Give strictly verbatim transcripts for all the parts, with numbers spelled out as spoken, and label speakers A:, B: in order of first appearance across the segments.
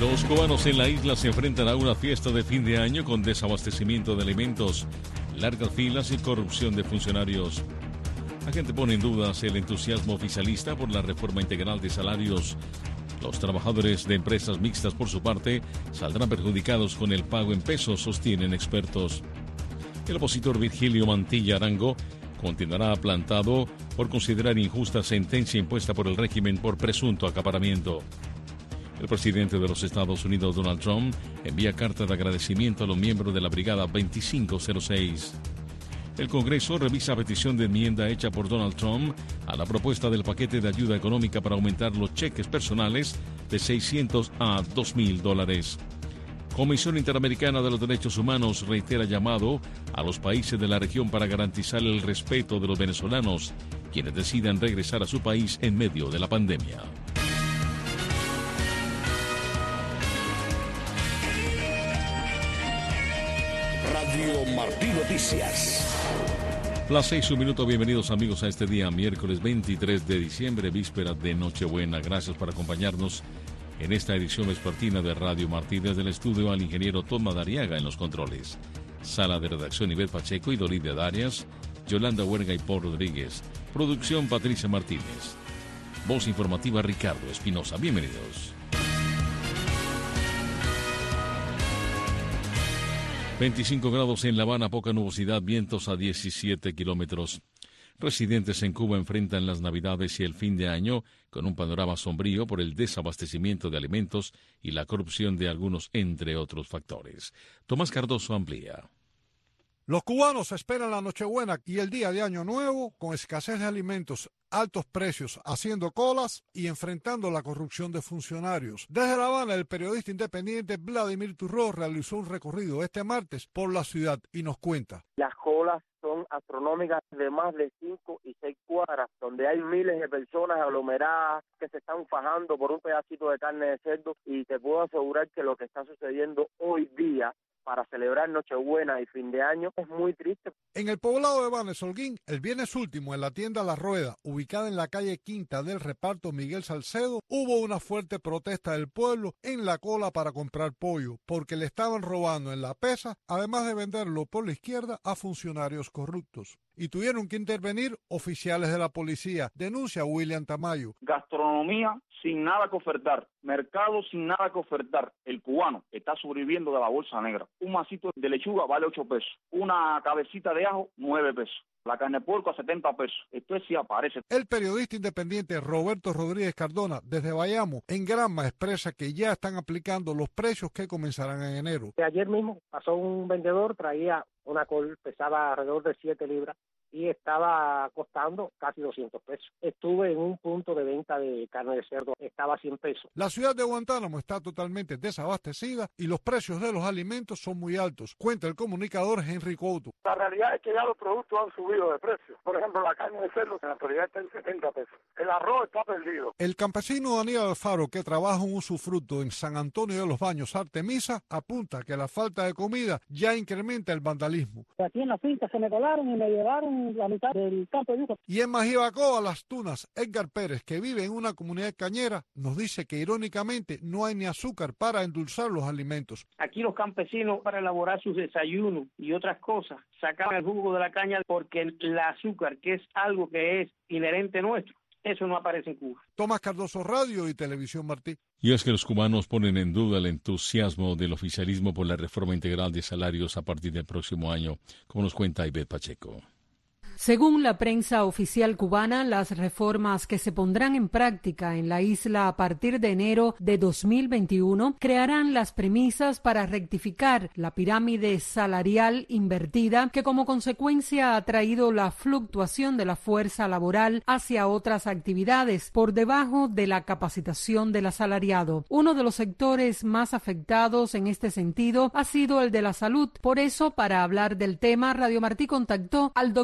A: Los cubanos en la isla se enfrentan a una fiesta de fin de año con desabastecimiento de alimentos, largas filas y corrupción de funcionarios. La gente pone en dudas el entusiasmo oficialista por la reforma integral de salarios. Los trabajadores de empresas mixtas, por su parte, saldrán perjudicados con el pago en pesos, sostienen expertos. El opositor Virgilio Mantilla Arango continuará plantado por considerar injusta sentencia impuesta por el régimen por presunto acaparamiento. El presidente de los Estados Unidos, Donald Trump, envía carta de agradecimiento a los miembros de la Brigada veinticinco cero seis. El Congreso revisa petición de enmienda hecha por Donald Trump a la propuesta del paquete de ayuda económica para aumentar los cheques personales de seiscientos a dos mil dólares. Comisión Interamericana de los Derechos Humanos reitera llamado a los países de la región para garantizar el respeto de los venezolanos, quienes decidan regresar a su país en medio de la pandemia.
B: Radio Martí Noticias.
A: Las seis, un minuto, bienvenidos amigos a este día, miércoles veintitrés de diciembre, víspera de Nochebuena. Gracias por acompañarnos en esta edición vespertina de Radio Martí. Desde el estudio al ingeniero Tom Madariaga en los controles. Sala de redacción Ivette Pacheco y Doridia Darias, Yolanda Huerga y Paul Rodríguez. Producción Patricia Martínez. Voz informativa Ricardo Espinosa. Bienvenidos. veinticinco grados en La Habana, poca nubosidad, vientos a diecisiete kilómetros. Residentes en Cuba enfrentan las Navidades y el fin de año con un panorama sombrío por el desabastecimiento de alimentos y la corrupción de algunos, entre otros factores. Tomás Cardoso amplía.
C: Los cubanos esperan la Nochebuena y el día de Año Nuevo con escasez de alimentos, altos precios, haciendo colas y enfrentando la corrupción de funcionarios. Desde La Habana, el periodista independiente Vladimir Turró realizó un recorrido este martes por la ciudad y nos cuenta.
D: Las colas son astronómicas de más de cinco y seis cuadras, donde hay miles de personas aglomeradas que se están fajando por un pedacito de carne de cerdo, y te puedo asegurar que lo que está sucediendo hoy día para celebrar Nochebuena y fin de año es muy triste. En el poblado de Banes, Holguín, el viernes último en la tienda La Rueda, ubicada en la calle Quinta del Reparto Miguel Salcedo, hubo una fuerte protesta del pueblo en la cola para comprar pollo, porque le estaban robando en la pesa, además de venderlo por la izquierda a funcionarios corruptos. Y tuvieron que intervenir oficiales de la policía, denuncia William Tamayo.
E: Gastronomía sin nada que ofertar, mercado sin nada que ofertar. El cubano está sobreviviendo de la bolsa negra. Un masito de lechuga vale ocho pesos, una cabecita de ajo, nueve pesos. La carne de puerco a setenta pesos. Esto es si aparece. El periodista independiente Roberto Rodríguez Cardona, desde Bayamo, en Granma, expresa que ya están aplicando los precios que comenzarán en enero.
F: Ayer mismo pasó un vendedor, traía una col, pesaba alrededor de siete libras y estaba costando casi doscientos pesos. Estuve en un punto de venta de carne de cerdo, estaba a cien pesos.
C: La ciudad de Guantánamo está totalmente desabastecida y los precios de los alimentos son muy altos, cuenta el comunicador Henry Couto.
G: La realidad es que ya los productos han subido de precio. Por ejemplo, la carne de cerdo en la actualidad está en setenta pesos. El arroz está perdido.
C: El campesino Daniel Alfaro, que trabaja en usufructo en San Antonio de los Baños, Artemisa, apunta que la falta de comida ya incrementa el vandalismo.
H: Aquí en la finca se me colaron y me llevaron la mitad del campo de yuca.
C: Y en Majibacoa, Las Tunas, Edgar Pérez, que vive en una comunidad cañera, nos dice que irónicamente no hay ni azúcar para endulzar los alimentos.
I: Aquí los campesinos, para elaborar sus desayunos y otras cosas, sacaban el jugo de la caña porque el azúcar, que es algo que es inherente nuestro, eso no aparece en Cuba.
C: Tomás Cardoso, Radio y Televisión Martí.
A: Y es que los cubanos ponen en duda el entusiasmo del oficialismo por la reforma integral de salarios a partir del próximo año, como nos cuenta Ivette Pacheco.
J: Según la prensa oficial cubana, las reformas que se pondrán en práctica en la isla a partir de enero de dos mil veintiuno crearán las premisas para rectificar la pirámide salarial invertida que como consecuencia ha traído la fluctuación de la fuerza laboral hacia otras actividades por debajo de la capacitación del asalariado. Uno de los sectores más afectados en este sentido ha sido el de la salud. Por eso, para hablar del tema, Radio Martí contactó al doctor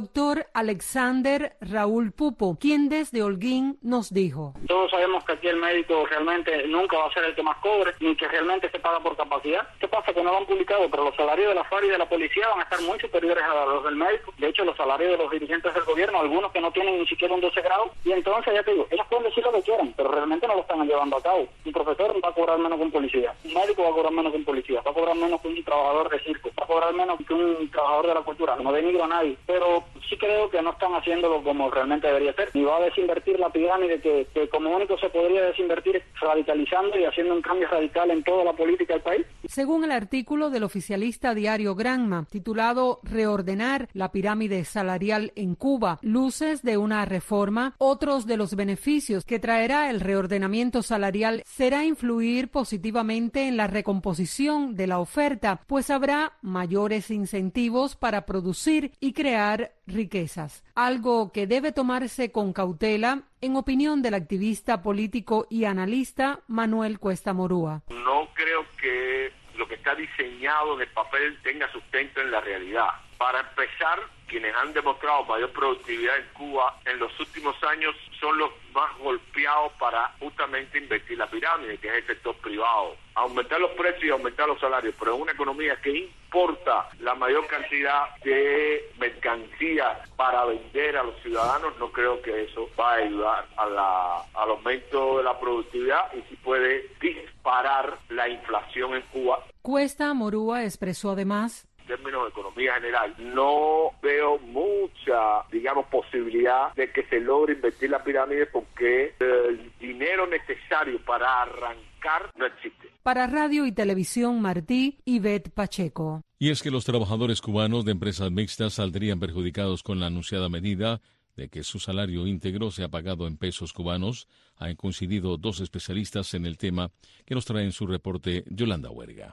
J: Alexander Raúl Pupo, quien desde Holguín nos dijo:
I: Todos sabemos que aquí el médico realmente nunca va a ser el que más cobre, ni que realmente se paga por capacidad. ¿Qué pasa? Que no lo han publicado, pero los salarios de la FARC y de la policía van a estar muy superiores a los del médico. De hecho, los salarios de los dirigentes del gobierno, algunos que no tienen ni siquiera un doce grado, y entonces, ya te digo, ellos pueden decir lo que quieran, pero realmente no lo están llevando a cabo. Un profesor va a cobrar menos que un policía, un médico va a cobrar menos que un policía, va a cobrar menos que un trabajador de circo, va a cobrar menos que un trabajador de la cultura. No denigro a nadie, pero sí creo que no están haciéndolo como realmente debería ser. Ni va a desinvertir la pirámide, que, que como único se podría desinvertir es radicalizando y haciendo un cambio radical en toda la política del país.
J: Según el artículo del oficialista diario Granma, titulado Reordenar la pirámide salarial en Cuba, luces de una reforma, otros de los beneficios que traerá el reordenamiento salarial será influir positivamente en la recomposición de la oferta, pues habrá mayores incentivos para producir y crear riquezas, algo que debe tomarse con cautela, en opinión del activista político y analista Manuel Cuesta Morúa.
K: No creo que lo que está diseñado en el papel tenga sustento en la realidad. Para empezar, quienes han demostrado mayor productividad en Cuba en los últimos años son los más golpeados para justamente invertir la pirámide, que es el sector privado. Aumentar los precios y aumentar los salarios, pero en una economía que importa la mayor cantidad de mercancías para vender a los ciudadanos, no creo que eso va a ayudar a la, al aumento de la productividad y si puede disparar la inflación en Cuba.
J: Cuesta Morúa expresó además:
K: en términos de economía general, no veo mucha, digamos, posibilidad de que se logre invertir la pirámide porque el dinero necesario para arrancar no existe.
J: Para Radio y Televisión Martí, Ivette Pacheco.
A: Y es que los trabajadores cubanos de empresas mixtas saldrían perjudicados con la anunciada medida de que su salario íntegro sea pagado en pesos cubanos. Han coincidido dos especialistas en el tema que nos traen su reporte Yolanda Huerga.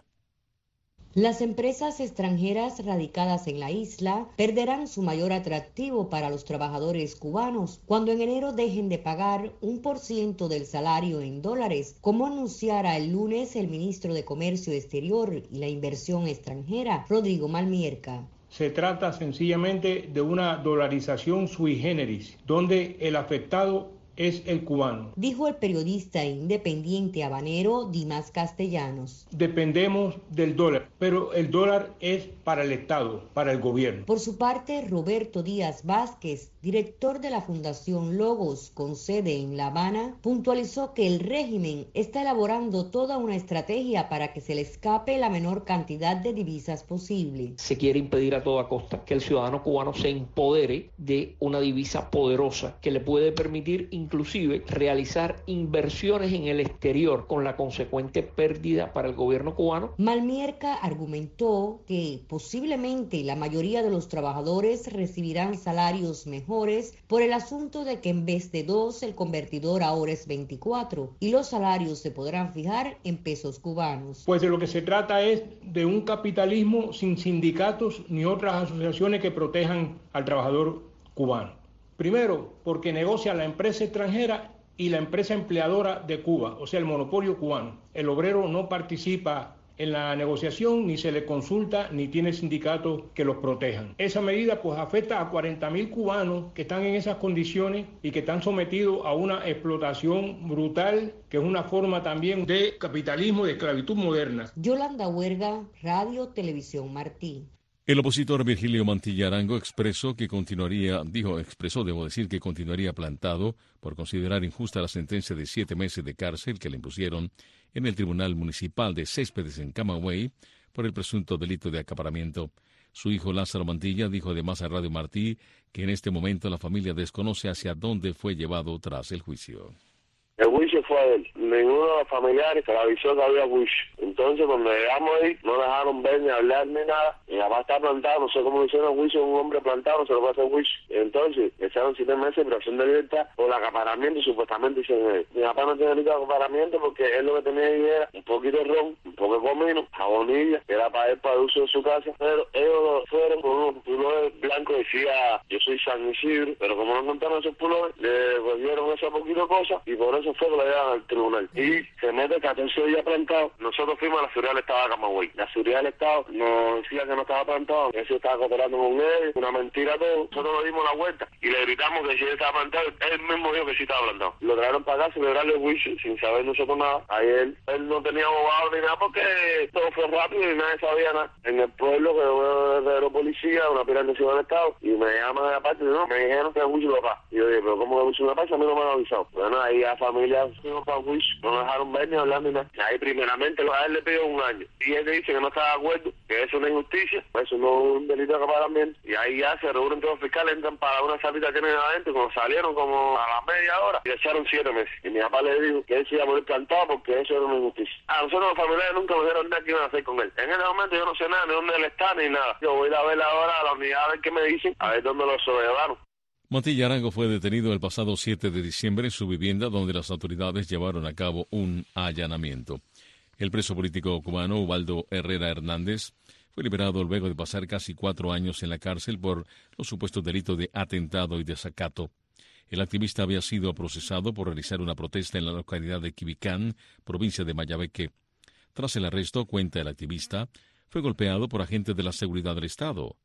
L: Las empresas extranjeras radicadas en la isla perderán su mayor atractivo para los trabajadores cubanos cuando en enero dejen de pagar un por ciento del salario en dólares, como anunciara el lunes el ministro de Comercio Exterior y la Inversión Extranjera, Rodrigo Malmierca.
M: Se trata sencillamente de una dolarización sui generis, donde el afectado es el cubano,
L: dijo el periodista independiente habanero Dimas Castellanos.
M: Dependemos del dólar, pero el dólar es para el Estado, para el gobierno.
L: Por su parte, Roberto Díaz Vázquez, director de la Fundación Logos, con sede en La Habana, puntualizó que el régimen está elaborando toda una estrategia para que se le escape la menor cantidad de divisas posible.
N: Se quiere impedir a toda costa que el ciudadano cubano se empodere de una divisa poderosa que le puede permitir inclusive realizar inversiones en el exterior con la consecuente pérdida para el gobierno cubano.
L: Malmierca argumentó que posiblemente la mayoría de los trabajadores recibirán salarios mejores por el asunto de que en vez de dos el convertidor ahora es veinticuatro y los salarios se podrán fijar en pesos cubanos.
M: Pues de lo que se trata es de un capitalismo sin sindicatos ni otras asociaciones que protejan al trabajador cubano. Primero, porque negocia la empresa extranjera y la empresa empleadora de Cuba, o sea, el monopolio cubano. El obrero no participa en la negociación, ni se le consulta, ni tiene sindicatos que los protejan. Esa medida pues afecta a cuarenta mil cubanos que están en esas condiciones y que están sometidos a una explotación brutal, que es una forma también de capitalismo, de esclavitud moderna.
L: Yolanda Huerga, Radio Televisión Martí.
A: El opositor Virgilio Mantilla Arango expresó que continuaría, dijo, expresó, debo decir, que continuaría plantado por considerar injusta la sentencia de siete meses de cárcel que le impusieron en el Tribunal Municipal de Céspedes en Camagüey por el presunto delito de acaparamiento. Su hijo Lázaro Mantilla dijo además a Radio Martí que en este momento la familia desconoce hacia dónde fue llevado tras el juicio.
O: El juicio fue de él. Ninguno de los familiares se le avisó que había juicio. Entonces, cuando llegamos ahí, no dejaron ver ni hablar ni nada. Mi papá está plantado, no sé cómo le hicieron juicio a un hombre plantado, no se lo va a hacer juicio. Entonces, le echaron siete meses de privación de libertad por el acaparamiento, supuestamente dicen él. Mi papá no tiene delito de acaparamiento porque él lo que tenía ahí era un poquito de ron, un poco de comino, jabonilla, que era para él, para el uso de su casa. Pero ellos fueron con unos pulores blancos, decía, yo soy San Isidro, pero como no encontraron esos pulores, le volvieron esa poquito cosa y por eso fue que le llevan al tribunal. Y se mete catorce días plantado. Nosotros fuimos a la seguridad del Estado de Camagüey. La seguridad del Estado nos decía que no estaba plantado, que eso estaba cooperando con él, una mentira todo. Nosotros nos dimos la vuelta y le gritamos que si él estaba plantado, él mismo dijo que sí estaba plantado. Lo trajeron para acá, celebrarle el juicio sin saber nosotros nada. Ahí él, él no tenía abogado ni nada porque todo fue rápido y nadie sabía nada. En el pueblo que yo de la policía, una pirámide del Estado, y me llaman de la parte, no, me dijeron que es juicio de papá. Y yo dije, pero ¿cómo que juicio de papá? A mí no me han avisado. Bueno, ahí la familia fuimos para el juicio, no me dejaron ver ni hablar ni nada. Ahí primeramente a él le pidió un año. Y él dice que no está de acuerdo, que eso no es injusticia, eso no es un delito de acaparamiento. Y ahí ya se reúnen todos los fiscales, entran para una salita que tienen adentro, cuando salieron como a la media hora, y le echaron siete meses. Y mi papá le dijo que él se iba a morir plantado porque eso era una injusticia. A nosotros los familiares nunca nos dijeron nada que iban a hacer con él. En ese momento yo no sé nada, ni dónde él está, ni nada. Yo voy a ir a ver ahora a la unidad a ver qué me dicen, a ver dónde lo sobrellevaron.
A: Montilla Arango fue detenido el pasado siete de diciembre en su vivienda, donde las autoridades llevaron a cabo un allanamiento. El preso político cubano Ubaldo Herrera Hernández fue liberado luego de pasar casi cuatro años en la cárcel por los supuestos delitos de atentado y desacato. El activista había sido procesado por realizar una protesta en la localidad de Quibicán, provincia de Mayabeque. Tras el arresto, cuenta el activista, fue golpeado por agentes de la seguridad del Estado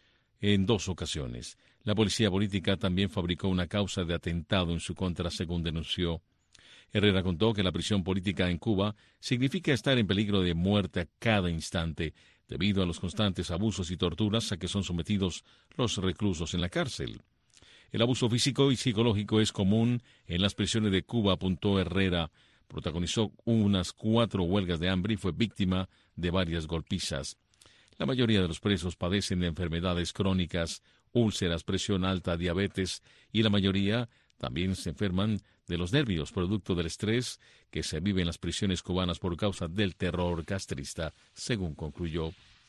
A: en dos ocasiones. La policía política también fabricó una causa de atentado en su contra, según denunció. Herrera contó que la prisión política en Cuba significa estar en peligro de muerte a cada instante, debido a los constantes abusos y torturas a que son sometidos los reclusos en la cárcel. El abuso físico y psicológico es común en las prisiones de Cuba, apuntó Herrera. Protagonizó unas cuatro huelgas de hambre y fue víctima de varias golpizas. La mayoría de los presos padecen de enfermedades crónicas, úlceras, presión alta, diabetes, y la mayoría también se enferman de los nervios, producto del estrés que se vive en las prisiones cubanas por causa del terror castrista, según concluyó.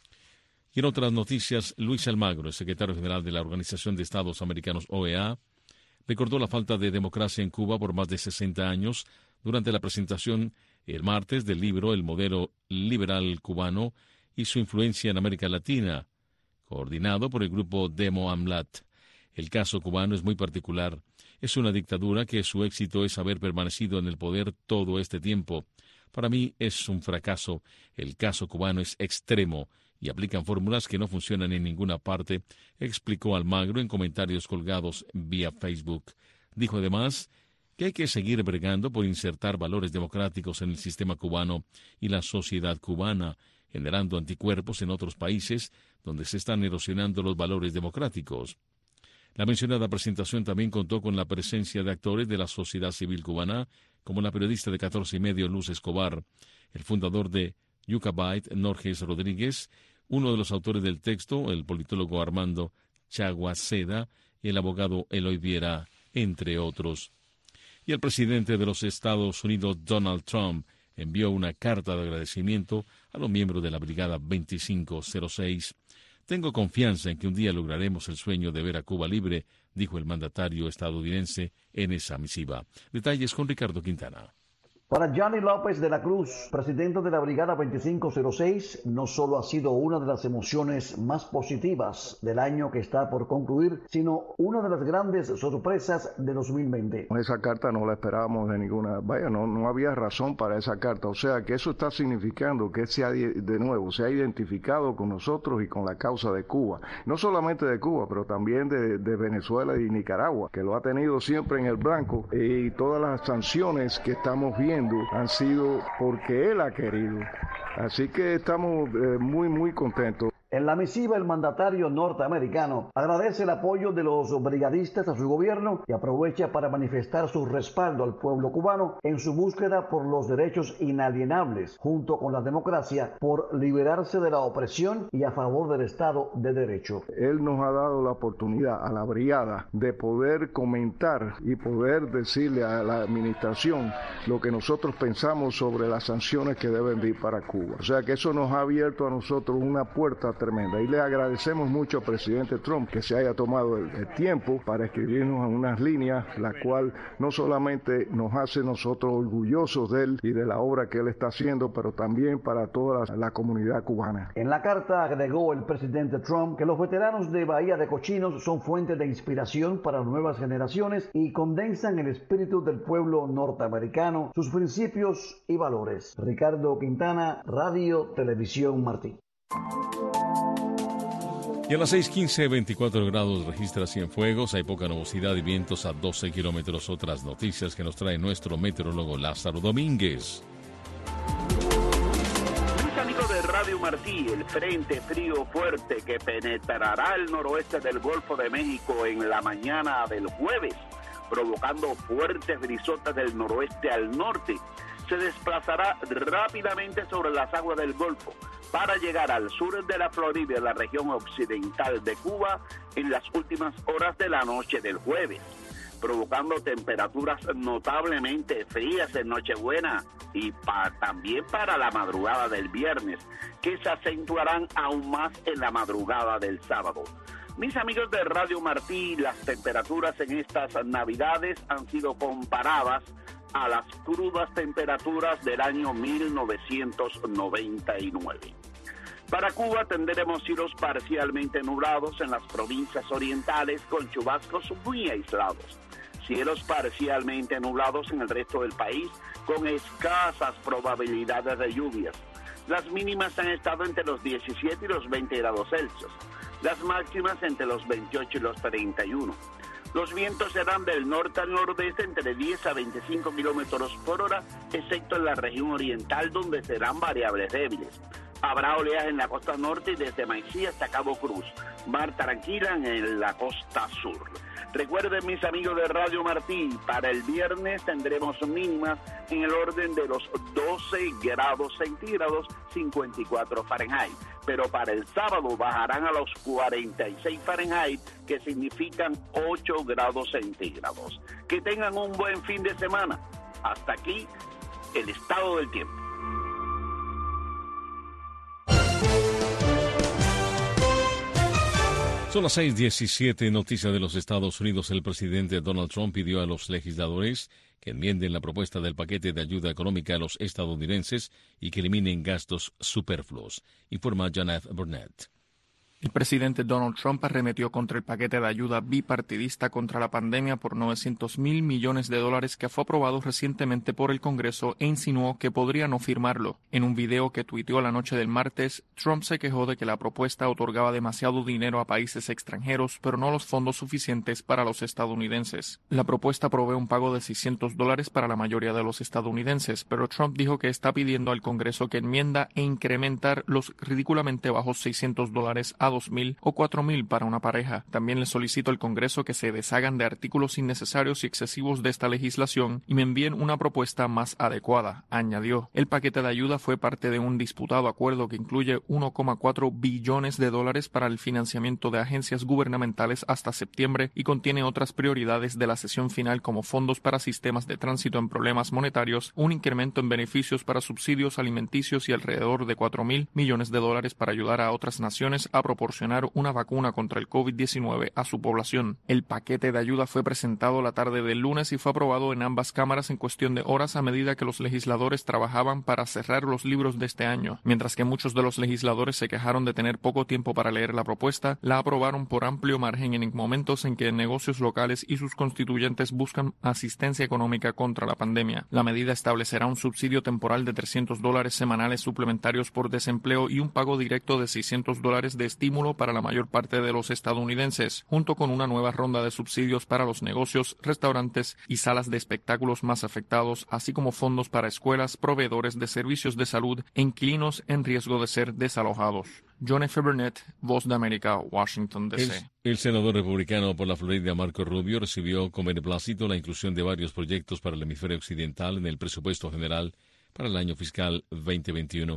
A: Y en otras noticias, Luis Almagro, el secretario general de la Organización de Estados Americanos O E A, recordó la falta de democracia en Cuba por más de sesenta años durante la presentación el martes del libro El modelo liberal cubano y su influencia en América Latina, coordinado por el grupo Demo AMLAT. El caso cubano es muy particular. Es una dictadura que su éxito es haber permanecido en el poder todo este tiempo. Para mí es un fracaso. El caso cubano es extremo y aplican fórmulas que no funcionan en ninguna parte, explicó Almagro en comentarios colgados vía Facebook. Dijo además que hay que seguir bregando por insertar valores democráticos en el sistema cubano y la sociedad cubana, generando anticuerpos en otros países donde se están erosionando los valores democráticos. La mencionada presentación también contó con la presencia de actores de la sociedad civil cubana, como la periodista de catorce y medio Luz Escobar, el fundador de Yucabyte, Norges Rodríguez, uno de los autores del texto, el politólogo Armando Chaguaceda, y el abogado Eloy Viera, entre otros. Y el presidente de los Estados Unidos, Donald Trump, envió una carta de agradecimiento a los miembros de la Brigada veinticinco cero seis. Tengo confianza en que un día lograremos el sueño de ver a Cuba libre, dijo el mandatario estadounidense en esa misiva. Detalles con Ricardo Quintana.
P: Para Gianni López de la Cruz, presidente de la Brigada veinticinco cero seis, no solo ha sido una de las emociones más positivas del año que está por concluir, sino una de las grandes sorpresas de dos mil veinte.
Q: Esa carta no la esperábamos de ninguna, vaya, no, no había razón para esa carta, o sea que eso está significando que se ha, de nuevo, se ha identificado con nosotros y con la causa de Cuba, no solamente de Cuba, pero también de, de Venezuela y Nicaragua, que lo ha tenido siempre en el blanco, y todas las sanciones que estamos viendo han sido porque él ha querido. Así que estamos eh, muy, muy contentos.
P: En la misiva, el mandatario norteamericano agradece el apoyo de los brigadistas a su gobierno y aprovecha para manifestar su respaldo al pueblo cubano en su búsqueda por los derechos inalienables, junto con la democracia, por liberarse de la opresión y a favor del Estado de Derecho.
Q: Él nos ha dado la oportunidad a la brigada de poder comentar y poder decirle a la administración lo que nosotros pensamos sobre las sanciones que deben ir para Cuba. O sea que eso nos ha abierto a nosotros una puerta tremenda. Y le agradecemos mucho al presidente Trump que se haya tomado el, el tiempo para escribirnos en unas líneas, la cual no solamente nos hace nosotros orgullosos de él y de la obra que él está haciendo, pero también para toda la, la comunidad cubana.
P: En la carta agregó el presidente Trump que los veteranos de Bahía de Cochinos son fuente de inspiración para nuevas generaciones y condensan el espíritu del pueblo norteamericano, sus principios y valores. Ricardo Quintana, Radio Televisión Martí.
A: Y a las seis quince, veinticuatro grados registra Cienfuegos. Hay poca nubosidad y vientos a doce kilómetros. Otras noticias que nos trae nuestro meteorólogo Lázaro Domínguez.
R: Mis amigos de Radio Martí, el frente frío fuerte que penetrará el noroeste del Golfo de México en la mañana del jueves, provocando fuertes brisotas del noroeste al norte, se desplazará rápidamente sobre las aguas del Golfo para llegar al sur de la Florida y la región occidental de Cuba en las últimas horas de la noche del jueves, provocando temperaturas notablemente frías en Nochebuena y pa- también para la madrugada del viernes, que se acentuarán aún más en la madrugada del sábado. Mis amigos de Radio Martí, las temperaturas en estas Navidades han sido comparadas a las crudas temperaturas del año mil novecientos noventa y nueve. Para Cuba tendremos cielos parcialmente nublados en las provincias orientales con chubascos muy aislados. Cielos parcialmente nublados en el resto del país con escasas probabilidades de lluvias. Las mínimas han estado entre los diecisiete y los veinte grados Celsius. Las máximas entre los veintiocho y los treinta y uno. Los vientos serán del norte al nordeste entre diez a veinticinco kilómetros por hora, excepto en la región oriental donde serán variables débiles. Habrá oleaje en la costa norte y desde Maicí hasta Cabo Cruz. Mar tranquila en la costa sur. Recuerden, mis amigos de Radio Martí, para el viernes tendremos mínimas en el orden de los doce grados centígrados, cincuenta y cuatro Fahrenheit. Pero para el sábado bajarán a los cuarenta y seis Fahrenheit, que significan ocho grados centígrados. Que tengan un buen fin de semana. Hasta aquí el estado del tiempo.
A: Son las seis diecisiete, noticias de los Estados Unidos. El presidente Donald Trump pidió a los legisladores que enmienden la propuesta del paquete de ayuda económica a los estadounidenses y que eliminen gastos superfluos, informa Janet Burnett.
S: El presidente Donald Trump arremetió contra el paquete de ayuda bipartidista contra la pandemia por novecientos mil millones de dólares que fue aprobado recientemente por el Congreso e insinuó que podría no firmarlo. En un video que tuiteó la noche del martes, Trump se quejó de que la propuesta otorgaba demasiado dinero a países extranjeros, pero no los fondos suficientes para los estadounidenses. La propuesta provee un pago de seiscientos dólares para la mayoría de los estadounidenses, pero Trump dijo que está pidiendo al Congreso que enmienda e incrementar los ridículamente bajos seiscientos dólares a dos mil o cuatro mil para una pareja. También le solicito al Congreso que se deshagan de artículos innecesarios y excesivos de esta legislación y me envíen una propuesta más adecuada, añadió. El paquete de ayuda fue parte de un disputado acuerdo que incluye uno coma cuatro billones de dólares para el financiamiento de agencias gubernamentales hasta septiembre y contiene otras prioridades de la sesión final como fondos para sistemas de tránsito en problemas monetarios, un incremento en beneficios para subsidios alimenticios y alrededor de cuatro mil millones de dólares para ayudar a otras naciones a proporcionar una vacuna contra el COVID diecinueve a su población. El paquete de ayuda fue presentado la tarde del lunes y fue aprobado en ambas cámaras en cuestión de horas a medida que los legisladores trabajaban para cerrar los libros de este año. Mientras que muchos de los legisladores se quejaron de tener poco tiempo para leer la propuesta, la aprobaron por amplio margen en momentos en que negocios locales y sus constituyentes buscan asistencia económica contra la pandemia. La medida establecerá un subsidio temporal de trescientos dólares semanales suplementarios por desempleo y un pago directo de seiscientos dólares de estímulo para la mayor parte de los estadounidenses, junto con una nueva ronda de subsidios para los negocios, restaurantes y salas de espectáculos más afectados, así como fondos para escuelas, proveedores de servicios de salud e inquilinos en riesgo de ser desalojados. John F. Burnett, Voz de América, Washington, D C.
A: El, el senador republicano por la Florida, Marco Rubio, recibió con beneplácito la inclusión de varios proyectos para el hemisferio occidental en el presupuesto general para el año fiscal veinte veintiuno.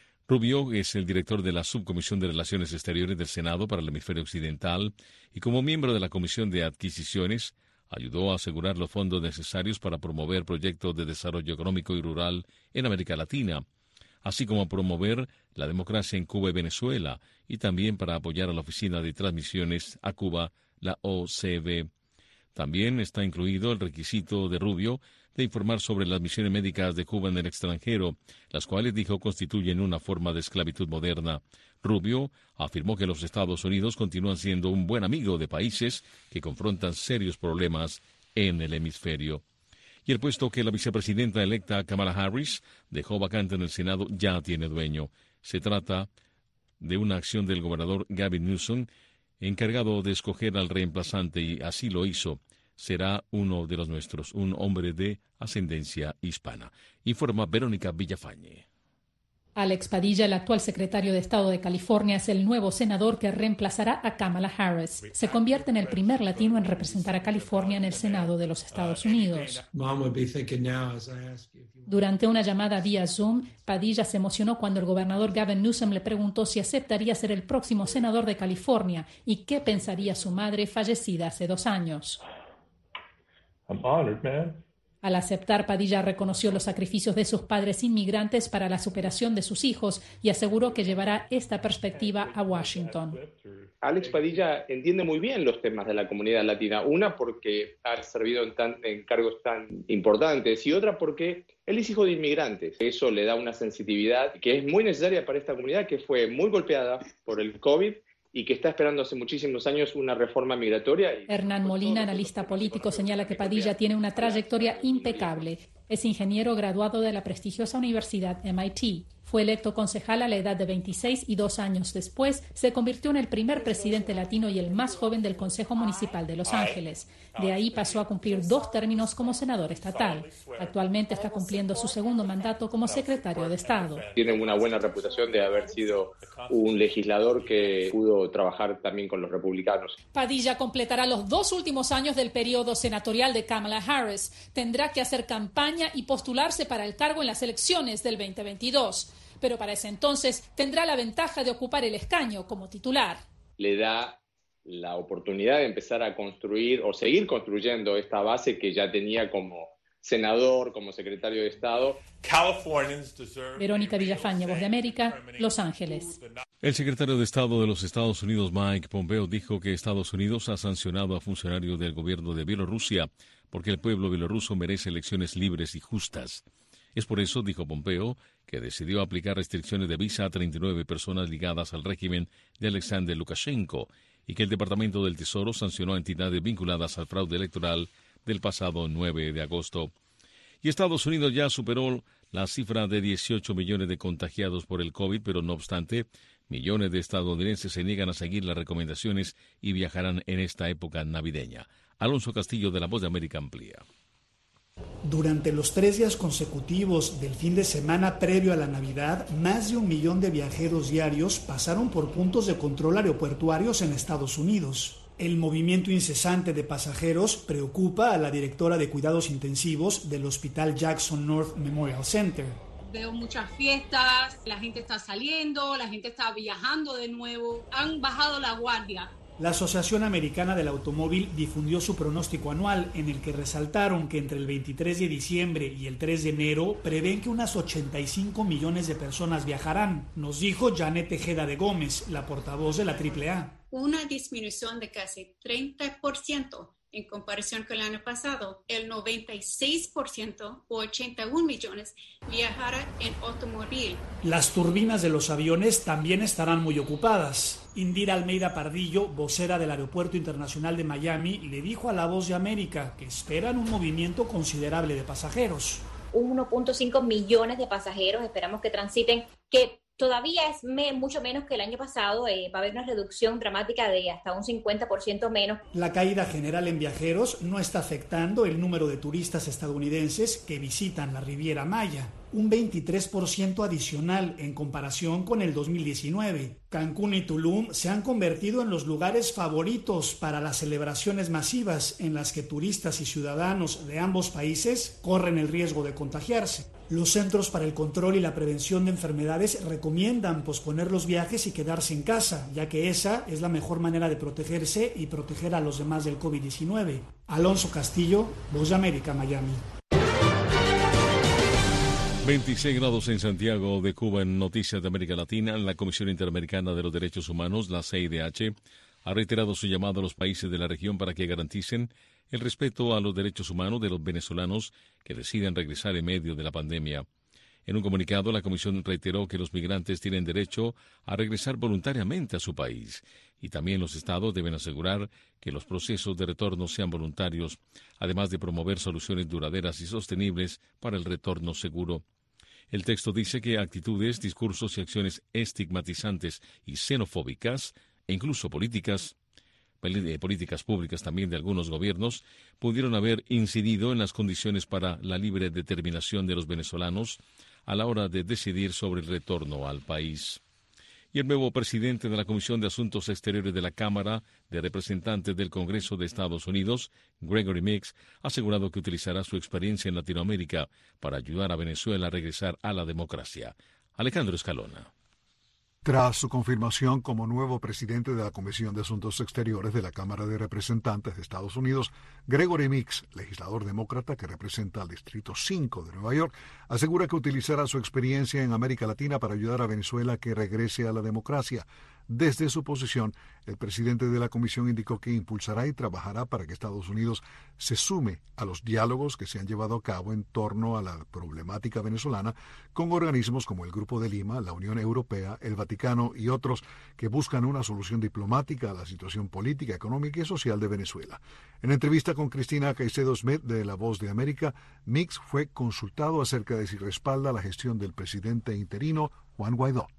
A: Rubio es el director de la Subcomisión de Relaciones Exteriores del Senado para el Hemisferio Occidental y como miembro de la Comisión de Adquisiciones ayudó a asegurar los fondos necesarios para promover proyectos de desarrollo económico y rural en América Latina, así como a promover la democracia en Cuba y Venezuela, y también para apoyar a la Oficina de Transmisiones a Cuba, la O C B. También está incluido el requisito de Rubio de informar sobre las misiones médicas de Cuba en el extranjero, las cuales dijo constituyen una forma de esclavitud moderna. Rubio afirmó que los Estados Unidos continúan siendo un buen amigo de países que confrontan serios problemas en el hemisferio. Y el puesto que la vicepresidenta electa Kamala Harris dejó vacante en el Senado ya tiene dueño. Se trata de una acción del gobernador Gavin Newsom, encargado de escoger al reemplazante, y así lo hizo. Será uno de los nuestros, un hombre de ascendencia hispana, informa Verónica Villafañe.
T: Alex Padilla, el actual secretario de Estado de California, es el nuevo senador que reemplazará a Kamala Harris. Se convierte en el primer latino en representar a California en el Senado de los Estados Unidos. Durante una llamada vía Zoom, Padilla se emocionó cuando el gobernador Gavin Newsom le preguntó si aceptaría ser el próximo senador de California y qué pensaría su madre, fallecida hace dos años.
U: I'm honored, man.
T: Al aceptar, Padilla reconoció los sacrificios de sus padres inmigrantes para la superación de sus hijos y aseguró que llevará esta perspectiva a Washington.
V: Alex Padilla entiende muy bien los temas de la comunidad latina, una porque ha servido en, tan, en cargos tan importantes y otra porque él es hijo de inmigrantes. Eso le da una sensibilidad que es muy necesaria para esta comunidad que fue muy golpeada por el COVID y que está esperando hace muchísimos años una reforma migratoria.
T: Hernán Molina, analista político, señala que Padilla tiene una trayectoria impecable. Es ingeniero graduado de la prestigiosa Universidad M I T. Fue electo concejal a la edad de veintiséis y dos años después se convirtió en el primer presidente latino y el más joven del Consejo Municipal de Los Ángeles. De ahí pasó a cumplir dos términos como senador estatal. Actualmente está cumpliendo su segundo mandato como secretario de Estado.
V: Tiene una buena reputación de haber sido un legislador que pudo trabajar también con los republicanos.
T: Padilla completará los dos últimos años del periodo senatorial de Kamala Harris. Tendrá que hacer campaña y postularse para el cargo en las elecciones del veinte veintidós. Pero para ese entonces tendrá la ventaja de ocupar el escaño como titular.
V: Le da la oportunidad de empezar a construir o seguir construyendo esta base que ya tenía como senador, como secretario de Estado.
T: Verónica Villafañe, Voz de América, Los Ángeles.
A: El secretario de Estado de los Estados Unidos, Mike Pompeo, dijo que Estados Unidos ha sancionado a funcionarios del gobierno de Bielorrusia porque el pueblo bielorruso merece elecciones libres y justas. Es por eso, dijo Pompeo, que decidió aplicar restricciones de visa a treinta y nueve personas ligadas al régimen de Alexander Lukashenko y que el Departamento del Tesoro sancionó a entidades vinculadas al fraude electoral del pasado nueve de agosto. Y Estados Unidos ya superó la cifra de dieciocho millones de contagiados por el COVID, pero no obstante, millones de estadounidenses se niegan a seguir las recomendaciones y viajarán en esta época navideña. Alonso Castillo, de La Voz de América, amplía.
W: Durante los tres días consecutivos del fin de semana previo a la Navidad, más de un millón de viajeros diarios pasaron por puntos de control aeroportuarios en Estados Unidos. El movimiento incesante de pasajeros preocupa a la directora de cuidados intensivos del Hospital Jackson North Memorial Center.
X: Veo muchas fiestas, la gente está saliendo, la gente está viajando de nuevo, han bajado la guardia.
W: La Asociación Americana del Automóvil difundió su pronóstico anual en el que resaltaron que entre el veintitrés de diciembre y el tres de enero prevén que unas ochenta y cinco millones de personas viajarán, nos dijo Janet Tejeda de Gómez, la portavoz de la triple A.
X: Una disminución de casi treinta por ciento en comparación con el año pasado. El noventa y seis por ciento o ochenta y un millones viajará en automóvil.
W: Las turbinas de los aviones también estarán muy ocupadas. Indira Almeida Pardillo, vocera del Aeropuerto Internacional de Miami, le dijo a La Voz de América que esperan un movimiento considerable de pasajeros.
Y: uno punto cinco millones de pasajeros esperamos que transiten, que todavía es me, mucho menos que el año pasado. Eh, va a haber una reducción dramática de hasta un cincuenta por ciento menos.
W: La caída general en viajeros no está afectando el número de turistas estadounidenses que visitan la Riviera Maya, un veintitrés por ciento adicional en comparación con el dos mil diecinueve. Cancún y Tulum se han convertido en los lugares favoritos para las celebraciones masivas en las que turistas y ciudadanos de ambos países corren el riesgo de contagiarse. Los Centros para el Control y la Prevención de Enfermedades recomiendan posponer los viajes y quedarse en casa, ya que esa es la mejor manera de protegerse y proteger a los demás del COVID diecinueve. Alonso Castillo, Voz de América, Miami.
A: veintiséis grados en Santiago de Cuba. En Noticias de América Latina, la Comisión Interamericana de los Derechos Humanos, la C I D H, ha reiterado su llamado a los países de la región para que garanticen el respeto a los derechos humanos de los venezolanos que deciden regresar en medio de la pandemia. En un comunicado, la Comisión reiteró que los migrantes tienen derecho a regresar voluntariamente a su país y también los estados deben asegurar que los procesos de retorno sean voluntarios, además de promover soluciones duraderas y sostenibles para el retorno seguro. El texto dice que actitudes, discursos y acciones estigmatizantes y xenofóbicas, e incluso políticas, políticas públicas también de algunos gobiernos, pudieron haber incidido en las condiciones para la libre determinación de los venezolanos a la hora de decidir sobre el retorno al país. Y el nuevo presidente de la Comisión de Asuntos Exteriores de la Cámara de Representantes del Congreso de Estados Unidos, Gregory Meeks, ha asegurado que utilizará su experiencia en Latinoamérica para ayudar a Venezuela a regresar a la democracia. Alejandro Escalona.
C: Tras su confirmación como nuevo presidente de la Comisión de Asuntos Exteriores de la Cámara de Representantes de Estados Unidos, Gregory Meeks, legislador demócrata que representa al Distrito cinco de Nueva York, asegura que utilizará su experiencia en América Latina para ayudar a Venezuela a que regrese a la democracia. Desde su posición, el presidente de la comisión indicó que impulsará y trabajará para que Estados Unidos se sume a los diálogos que se han llevado a cabo en torno a la problemática venezolana con organismos como el Grupo de Lima, la Unión Europea, el Vaticano y otros que buscan una solución diplomática a la situación política, económica y social de Venezuela. En entrevista con Cristina Caicedo Smith de La Voz de América, Meeks fue consultado acerca de si respalda la gestión del presidente interino Juan Guaidó.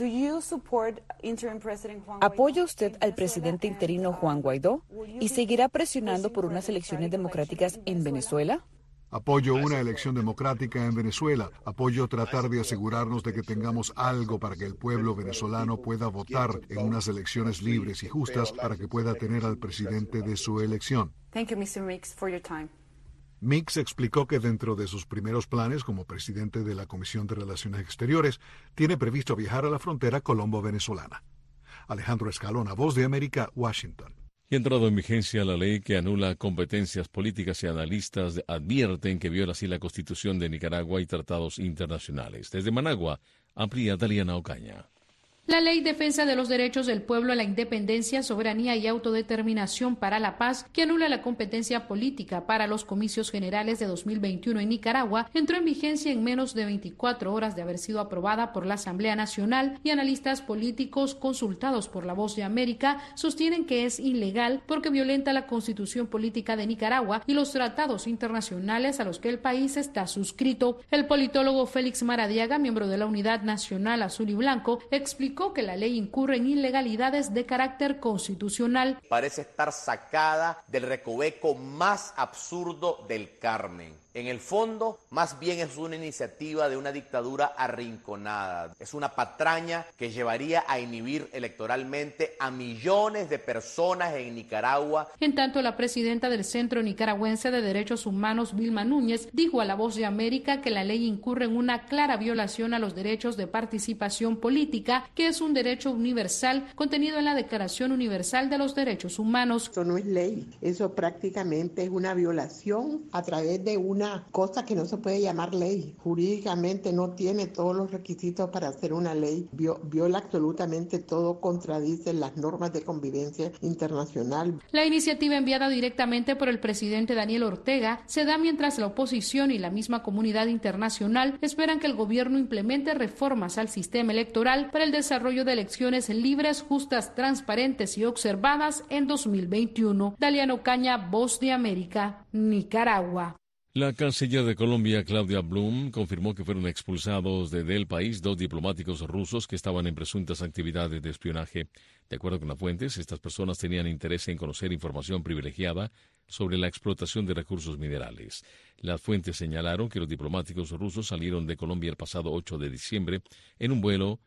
B: ¿Apoya usted al presidente interino Juan Guaidó y seguirá presionando por unas elecciones democráticas en Venezuela?
C: Apoyo una elección democrática en Venezuela. Apoyo tratar de asegurarnos de que tengamos algo para que el pueblo venezolano pueda votar en unas elecciones libres y justas para que pueda tener al presidente de su elección.
B: Thank you, mister Meeks, for your time.
C: Meeks explicó que dentro de sus primeros planes como presidente de la Comisión de Relaciones Exteriores, tiene previsto viajar a la frontera colombo-venezolana. Alejandro Escalona, Voz de América, Washington.
A: Y ha entrado en vigencia la ley que anula competencias políticas y analistas advierten que viola así la Constitución de Nicaragua y tratados internacionales. Desde Managua, amplía Daliana Ocaña.
D: La Ley Defensa de los Derechos del Pueblo a la Independencia, Soberanía y Autodeterminación para la Paz, que anula la competencia política para los comicios generales de dos mil veintiuno en Nicaragua, entró en vigencia en menos de veinticuatro horas de haber sido aprobada por la Asamblea Nacional, y analistas políticos consultados por La Voz de América sostienen que es ilegal porque violenta la Constitución Política de Nicaragua y los tratados internacionales a los que el país está suscrito. El politólogo Félix Maradiaga, miembro de la Unidad Nacional Azul y Blanco, explicó que la ley incurre en ilegalidades de carácter constitucional.
E: Parece estar sacada del recoveco más absurdo del Carmen. En el fondo, más bien es una iniciativa de una dictadura arrinconada. Es una patraña que llevaría a inhibir electoralmente a millones de personas en Nicaragua.
D: En tanto, la presidenta del Centro Nicaragüense de Derechos Humanos, Vilma Núñez, dijo a La Voz de América que la ley incurre en una clara violación a los derechos de participación política, que es un derecho universal contenido en la Declaración Universal de los Derechos Humanos.
F: Eso no es ley, eso prácticamente es una violación a través de una cosa que no se puede llamar ley. Jurídicamente no tiene todos los requisitos para hacer una ley. Viola absolutamente todo, contradice las normas de convivencia internacional.
D: La iniciativa enviada directamente por el presidente Daniel Ortega se da mientras la oposición y la misma comunidad internacional esperan que el gobierno implemente reformas al sistema electoral para el desarrollo de elecciones libres, justas, transparentes y observadas en dos mil veintiuno. Daliana Ocaña, Voz de América, Nicaragua.
A: La canciller de Colombia, Claudia Blum, confirmó que fueron expulsados de del país dos diplomáticos rusos que estaban en presuntas actividades de espionaje. De acuerdo con las fuentes, estas personas tenían interés en conocer información privilegiada sobre la explotación de recursos minerales. Las fuentes señalaron que los diplomáticos rusos salieron de Colombia el pasado ocho de diciembre en un vuelo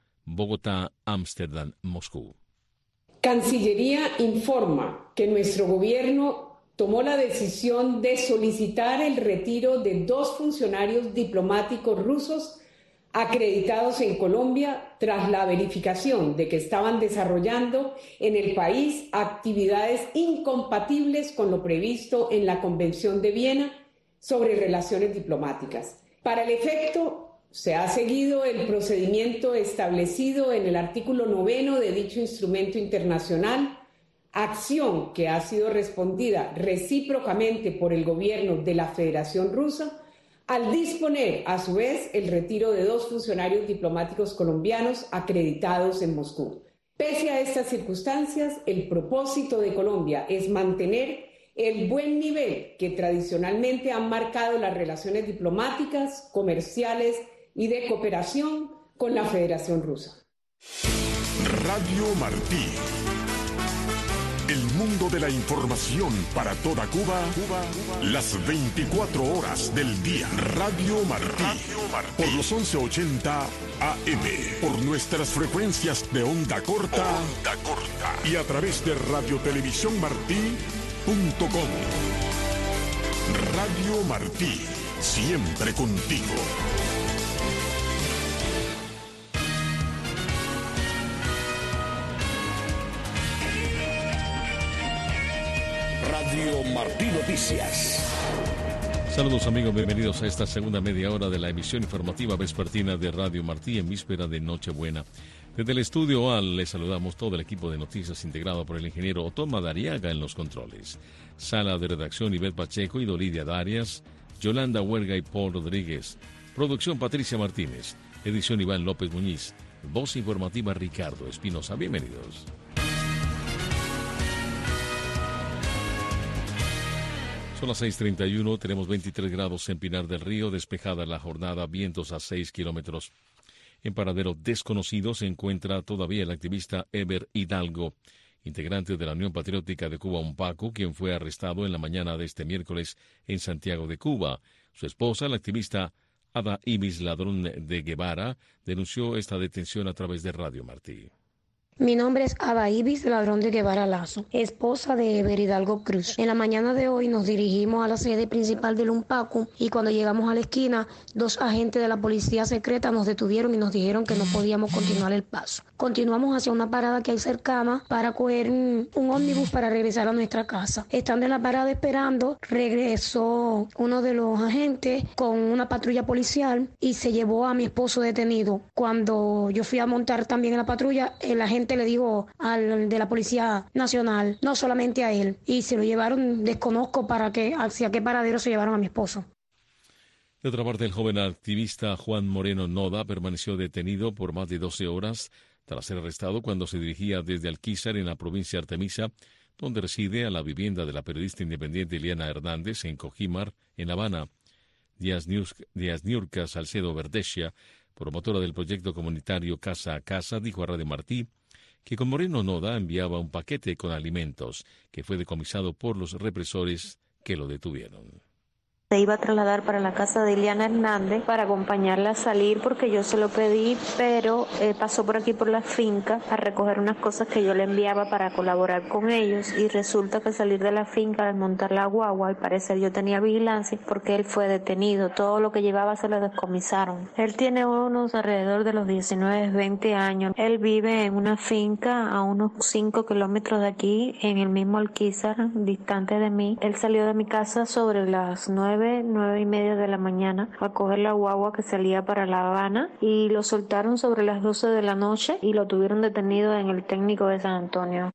A: Bogotá-Ámsterdam-Moscú.
G: Cancillería informa que nuestro gobierno tomó la decisión de solicitar el retiro de dos funcionarios diplomáticos rusos acreditados en Colombia tras la verificación de que estaban desarrollando en el país actividades incompatibles con lo previsto en la Convención de Viena sobre relaciones diplomáticas. Para el efecto, Se ha seguido el procedimiento establecido en el artículo noveno de dicho instrumento internacional, acción que ha sido respondida recíprocamente por el gobierno de la Federación Rusa, al disponer a su vez el retiro de dos funcionarios diplomáticos colombianos acreditados en Moscú. Pese a estas circunstancias, el propósito de Colombia es mantener el buen nivel que tradicionalmente han marcado las relaciones diplomáticas, comerciales y de cooperación con la Federación Rusa.
H: Radio Martí. El mundo de la información para toda Cuba, Cuba, Cuba, las veinticuatro horas del día. Radio Martí, Radio Martí. Por los once ochenta A M, por nuestras frecuencias de onda corta, onda corta. Y a través de radio televisión martí punto com. Radio Martí, siempre contigo. Radio Martí Noticias.
A: Saludos amigos, bienvenidos a esta segunda media hora de la emisión informativa vespertina de Radio Martí en víspera de Nochebuena. Desde el estudio A les saludamos todo el equipo de noticias integrado por el ingeniero Otón Madariaga en los controles. Sala de redacción Ivette Pacheco y Dolidia Darias, Yolanda Huerga y Paul Rodríguez. Producción Patricia Martínez. Edición Iván López Muñiz. Voz informativa Ricardo Espinosa. Bienvenidos. Son las seis treinta y uno, tenemos veintitrés grados en Pinar del Río, despejada la jornada, vientos a seis kilómetros. En paradero desconocido se encuentra todavía el activista Eber Hidalgo, integrante de la Unión Patriótica de Cuba UNPACU, quien fue arrestado en la mañana de este miércoles en Santiago de Cuba. Su esposa, la activista Ada Ibis Ladrón de Guevara, denunció esta detención a través de Radio Martí.
I: Mi nombre es Ada Ibis Ladrón de Guevara Lazo, esposa de Eber Hidalgo Cruz. En la mañana de hoy nos dirigimos a la sede principal del UNPACU y cuando llegamos a la esquina, dos agentes de la policía secreta nos detuvieron y nos dijeron que no podíamos continuar el paso. Continuamos hacia una parada que hay cercana para coger un, un ómnibus para regresar a nuestra casa. Estando en la parada esperando, regresó uno de los agentes con una patrulla policial y se llevó a mi esposo detenido. Cuando yo fui a montar también en la patrulla, el agente le digo al de la Policía Nacional, no solamente a él, y se lo llevaron, desconozco para qué, hacia qué paradero se llevaron a mi esposo.
A: De otra parte, el joven activista Juan Moreno Noda permaneció detenido por más de doce horas tras ser arrestado cuando se dirigía desde Alquizar, en la provincia de Artemisa, donde reside, a la vivienda de la periodista independiente Eliana Hernández en Cojímar, en La Habana. Díaz Niurka Salcedo Verdesia, promotora del proyecto comunitario Casa a Casa, dijo a Radio Martí que con Moreno Noda enviaba un paquete con alimentos que fue decomisado por los represores que lo detuvieron.
J: Se iba a trasladar para la casa de Eliana Hernández para acompañarla a salir porque yo se lo pedí, pero eh, pasó por aquí por la finca a recoger unas cosas que yo le enviaba para colaborar con ellos y resulta que al salir de la finca, al montar la guagua, al parecer yo tenía vigilancia porque él fue detenido. Todo lo que llevaba se lo descomisaron. Él tiene unos alrededor de los diecinueve, veinte años. Él vive en una finca a unos cinco kilómetros de aquí, en el mismo Alquizar, distante de mí. Él salió de mi casa sobre las nueve nueve y media de la mañana a coger la guagua que salía para La Habana y lo soltaron sobre las doce de la noche y lo tuvieron detenido en el técnico de San Antonio.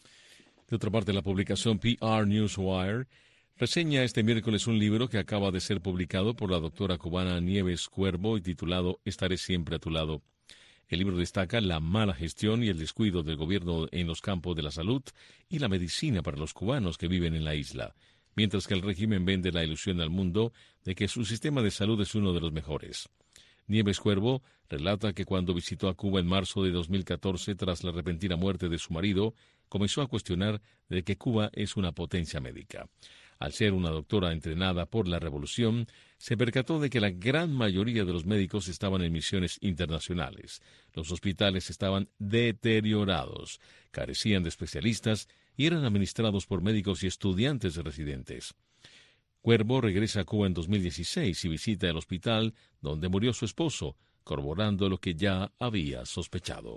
A: De otra parte, la publicación P R Newswire reseña este miércoles un libro que acaba de ser publicado por la doctora cubana Nieves Cuervo y titulado Estaré siempre a tu lado. El libro destaca la mala gestión y el descuido del gobierno en los campos de la salud y la medicina para los cubanos que viven en la isla, mientras que el régimen vende la ilusión al mundo de que su sistema de salud es uno de los mejores. Nieves Cuervo relata que cuando visitó a Cuba en marzo de dos mil catorce, tras la repentina muerte de su marido, comenzó a cuestionar de que Cuba es una potencia médica. Al ser una doctora entrenada por la revolución, se percató de que la gran mayoría de los médicos estaban en misiones internacionales. Los hospitales estaban deteriorados, carecían de especialistas y eran administrados por médicos y estudiantes residentes. Cuervo regresa a Cuba en dos mil dieciséis y visita el hospital donde murió su esposo, corroborando lo que ya había sospechado.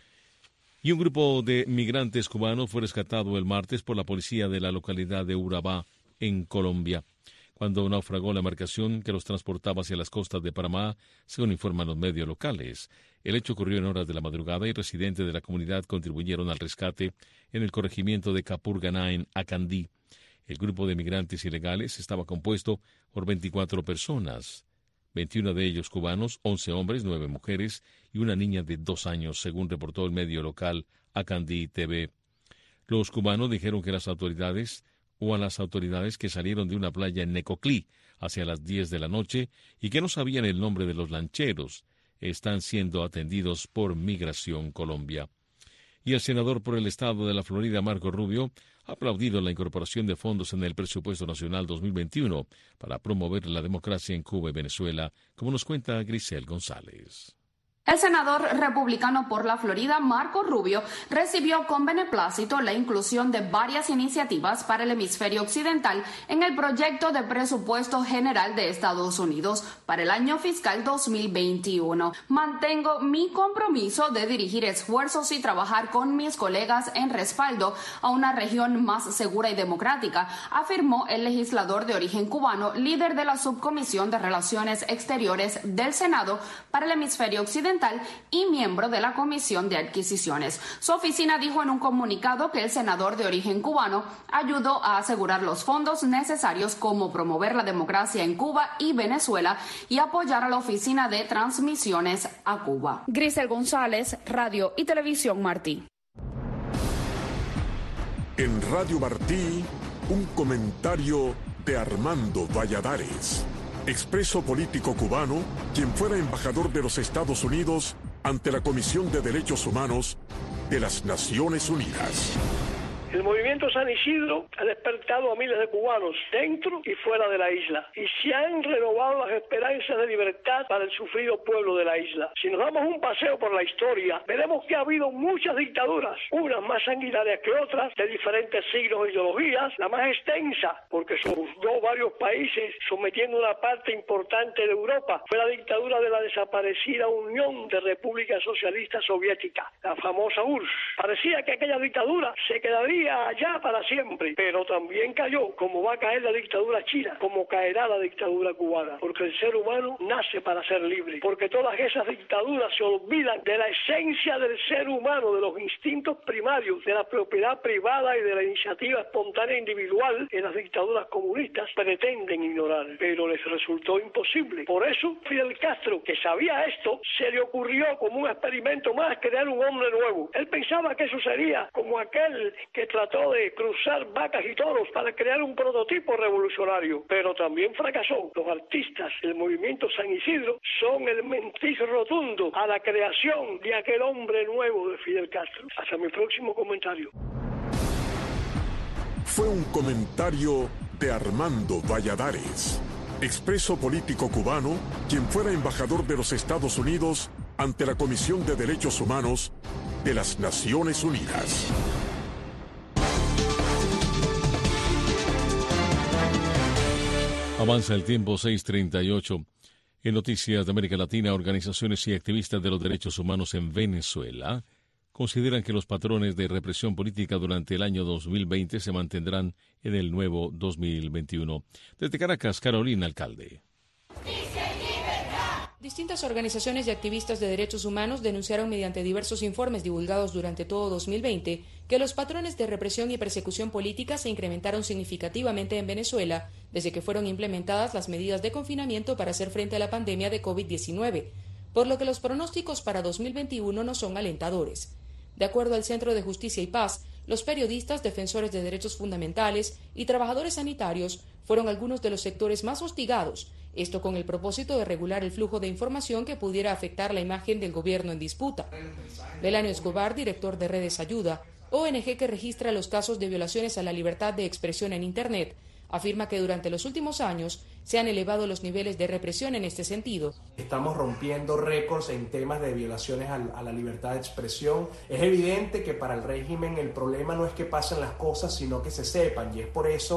A: Y un grupo de migrantes cubanos fue rescatado el martes por la policía de la localidad de Urabá, en Colombia. cuando naufragó la embarcación que los transportaba hacia las costas de Panamá, según informan los medios locales. El hecho ocurrió en horas de la madrugada y residentes de la comunidad contribuyeron al rescate en el corregimiento de Capurganá, en Acandí. El grupo de migrantes ilegales estaba compuesto por veinticuatro personas, veintiuno de ellos cubanos, once hombres, nueve mujeres y una niña de dos años, según reportó el medio local Acandí T V. Los cubanos dijeron que las autoridades o a las autoridades que salieron de una playa en Necoclí hacia las diez de la noche y que no sabían el nombre de los lancheros, están siendo atendidos por Migración Colombia. Y el senador por el estado de la Florida, Marco Rubio, ha aplaudido la incorporación de fondos en el presupuesto nacional dos mil veintiuno para promover la democracia en Cuba y Venezuela, como nos cuenta Grisel González.
K: El senador republicano por la Florida, Marco Rubio, recibió con beneplácito la inclusión de varias iniciativas para el hemisferio occidental en el proyecto de presupuesto general de Estados Unidos para el año fiscal dos mil veintiuno. Mantengo mi compromiso de dirigir esfuerzos y trabajar con mis colegas en respaldo a una región más segura y democrática, afirmó el legislador de origen cubano, líder de la Subcomisión de Relaciones Exteriores del Senado para el hemisferio occidental y miembro de la Comisión de Adquisiciones. Su oficina dijo en un comunicado que el senador de origen cubano ayudó a asegurar los fondos necesarios como promover la democracia en Cuba y Venezuela y apoyar a la Oficina de Transmisiones a Cuba. Grisel González, Radio y Televisión Martí.
H: En Radio Martí, un comentario de Armando Valladares, expreso político cubano, quien fuera embajador de los Estados Unidos ante la Comisión de Derechos Humanos de las Naciones Unidas.
L: El movimiento San Isidro ha despertado a miles de cubanos dentro y fuera de la isla y se han renovado las esperanzas de libertad para el sufrido pueblo de la isla. Si nos damos un paseo por la historia, veremos que ha habido muchas dictaduras, unas más sanguinarias que otras, de diferentes signos e ideologías. La más extensa, porque juzgó varios países sometiendo una parte importante de Europa, fue la dictadura de la desaparecida Unión de Repúblicas Socialistas Soviéticas, la famosa U R S S. Parecía que aquella dictadura se quedaría allá para siempre, pero también cayó, como va a caer la dictadura china, como caerá la dictadura cubana, porque el ser humano nace para ser libre, porque todas esas dictaduras se olvidan de la esencia del ser humano, de los instintos primarios, de la propiedad privada y de la iniciativa espontánea individual que las dictaduras comunistas pretenden ignorar, pero les resultó imposible. Por eso Fidel Castro, que sabía esto, se le ocurrió como un experimento más crear un hombre nuevo. Él pensaba que eso sería como aquel que trató de cruzar vacas y toros para crear un prototipo revolucionario, pero también fracasó. Los artistas del movimiento San Isidro son el mentiz rotundo a la creación de aquel hombre nuevo de Fidel Castro. Hasta mi próximo comentario.
H: Fue un comentario de Armando Valladares, expreso político cubano, quien fuera embajador de los Estados Unidos ante la Comisión de Derechos Humanos de las Naciones Unidas.
A: Avanza el tiempo, seis treinta y ocho. En noticias de América Latina, organizaciones y activistas de los derechos humanos en Venezuela consideran que los patrones de represión política durante el año dos mil veinte se mantendrán en el nuevo dos mil veintiuno. Desde Caracas, Carolina Alcalde.
M: Distintas organizaciones y activistas de derechos humanos denunciaron mediante diversos informes divulgados durante todo dos mil veinte que los patrones de represión y persecución política se incrementaron significativamente en Venezuela desde que fueron implementadas las medidas de confinamiento para hacer frente a la pandemia de COVID diecinueve, por lo que los pronósticos para dos mil veintiuno no son alentadores. De acuerdo al Centro de Justicia y Paz, los periodistas, defensores de derechos fundamentales y trabajadores sanitarios fueron algunos de los sectores más hostigados, esto con el propósito de regular el flujo de información que pudiera afectar la imagen del gobierno en disputa. Belanio Escobar, director de Redes Ayuda, O N G que registra los casos de violaciones a la libertad de expresión en Internet, afirma que durante los últimos años se han elevado los niveles de represión en este sentido.
N: Estamos rompiendo récords en temas de violaciones a la libertad de expresión. Es evidente que para el régimen el problema no es que pasen las cosas, sino que se sepan, y es por eso que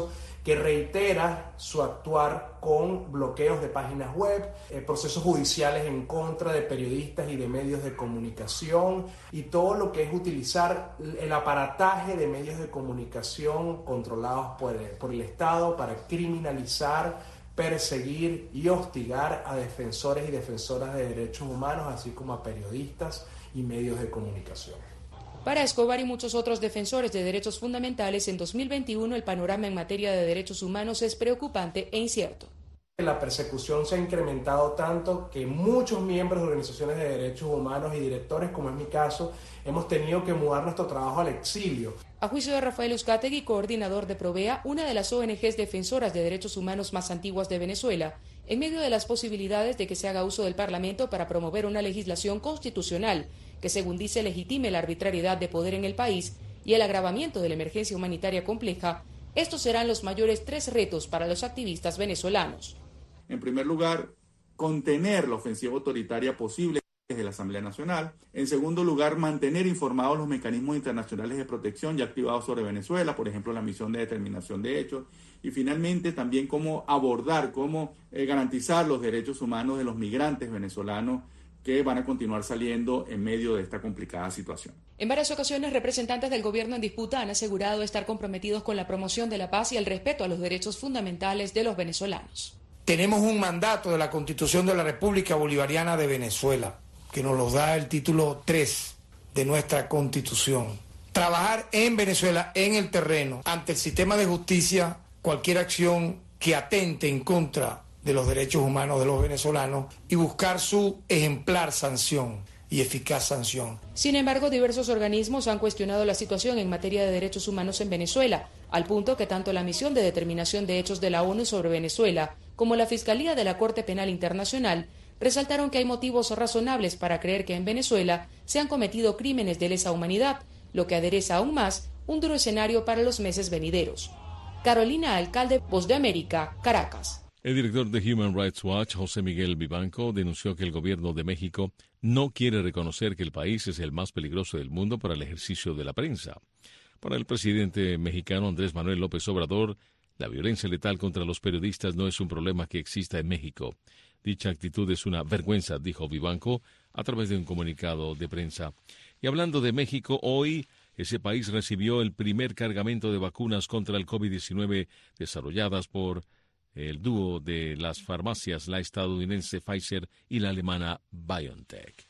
N: que reitera su actuar con bloqueos de páginas web, eh, procesos judiciales en contra de periodistas y de medios de comunicación y todo lo que es utilizar el aparataje de medios de comunicación controlados por el, por el Estado para criminalizar, perseguir y hostigar a defensores y defensoras de derechos humanos, así como a periodistas y medios de comunicación.
M: Para Escobar y muchos otros defensores de derechos fundamentales, en dos mil veintiuno el panorama en materia de derechos humanos es preocupante e incierto.
N: La persecución se ha incrementado tanto que muchos miembros de organizaciones de derechos humanos y directores, como es mi caso, hemos tenido que mudar nuestro trabajo al exilio.
M: A juicio de Rafael Uzcategui, coordinador de Provea, una de las O N Ges defensoras de derechos humanos más antiguas de Venezuela, en medio de las posibilidades de que se haga uso del Parlamento para promover una legislación constitucional que, según dice, legitime la arbitrariedad de poder en el país y el agravamiento de la emergencia humanitaria compleja, estos serán los mayores tres retos para los activistas venezolanos.
O: En primer lugar, contener la ofensiva autoritaria posible desde la Asamblea Nacional. En segundo lugar, mantener informados los mecanismos internacionales de protección ya activados sobre Venezuela, por ejemplo, la misión de determinación de hechos. Y finalmente, también cómo abordar, cómo eh, garantizar los derechos humanos de los migrantes venezolanos que van a continuar saliendo en medio de esta complicada situación.
M: En varias ocasiones, representantes del gobierno en disputa han asegurado estar comprometidos con la promoción de la paz y el respeto a los derechos fundamentales de los venezolanos.
P: Tenemos un mandato de la Constitución de la República Bolivariana de Venezuela, que nos lo da el título tres de nuestra Constitución. Trabajar en Venezuela, en el terreno, ante el sistema de justicia, cualquier acción que atente en contra de los derechos humanos de los venezolanos y buscar su ejemplar sanción y eficaz sanción.
M: Sin embargo, diversos organismos han cuestionado la situación en materia de derechos humanos en Venezuela, al punto que tanto la Misión de Determinación de Hechos de la ONU sobre Venezuela como la Fiscalía de la Corte Penal Internacional resaltaron que hay motivos razonables para creer que en Venezuela se han cometido crímenes de lesa humanidad, lo que adereza aún más un duro escenario para los meses venideros. Carolina Alcalde, Voz de América, Caracas.
A: El director de Human Rights Watch, José Miguel Vivanco, denunció que el gobierno de México no quiere reconocer que el país es el más peligroso del mundo para el ejercicio de la prensa. Para el presidente mexicano Andrés Manuel López Obrador, la violencia letal contra los periodistas no es un problema que exista en México. Dicha actitud es una vergüenza, dijo Vivanco a través de un comunicado de prensa. Y hablando de México, hoy ese país recibió el primer cargamento de vacunas contra el COVID diecinueve desarrolladas por el dúo de las farmacias, la estadounidense Pfizer y la alemana BioNTech.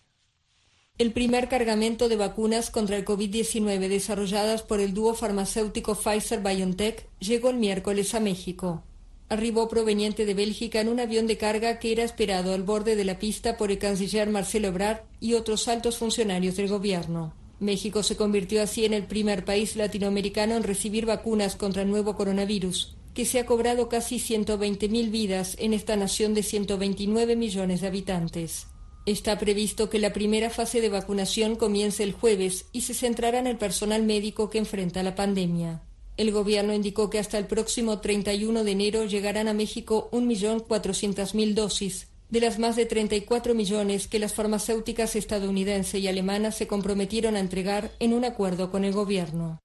Q: El primer cargamento de vacunas contra el COVID diecinueve desarrolladas por el dúo farmacéutico Pfizer-BioNTech llegó el miércoles a México. Arribó proveniente de Bélgica en un avión de carga que era esperado al borde de la pista por el canciller Marcelo Ebrard y otros altos funcionarios del gobierno. México se convirtió así en el primer país latinoamericano en recibir vacunas contra el nuevo coronavirus, que se ha cobrado casi ciento veinte mil vidas en esta nación de ciento veintinueve millones de habitantes. Está previsto que la primera fase de vacunación comience el jueves y se centrará en el personal médico que enfrenta la pandemia. El gobierno indicó que hasta el próximo treinta y uno de enero llegarán a México un millón cuatrocientas mil dosis, de las más de treinta y cuatro millones que las farmacéuticas estadounidense y alemana se comprometieron a entregar en un acuerdo con el gobierno.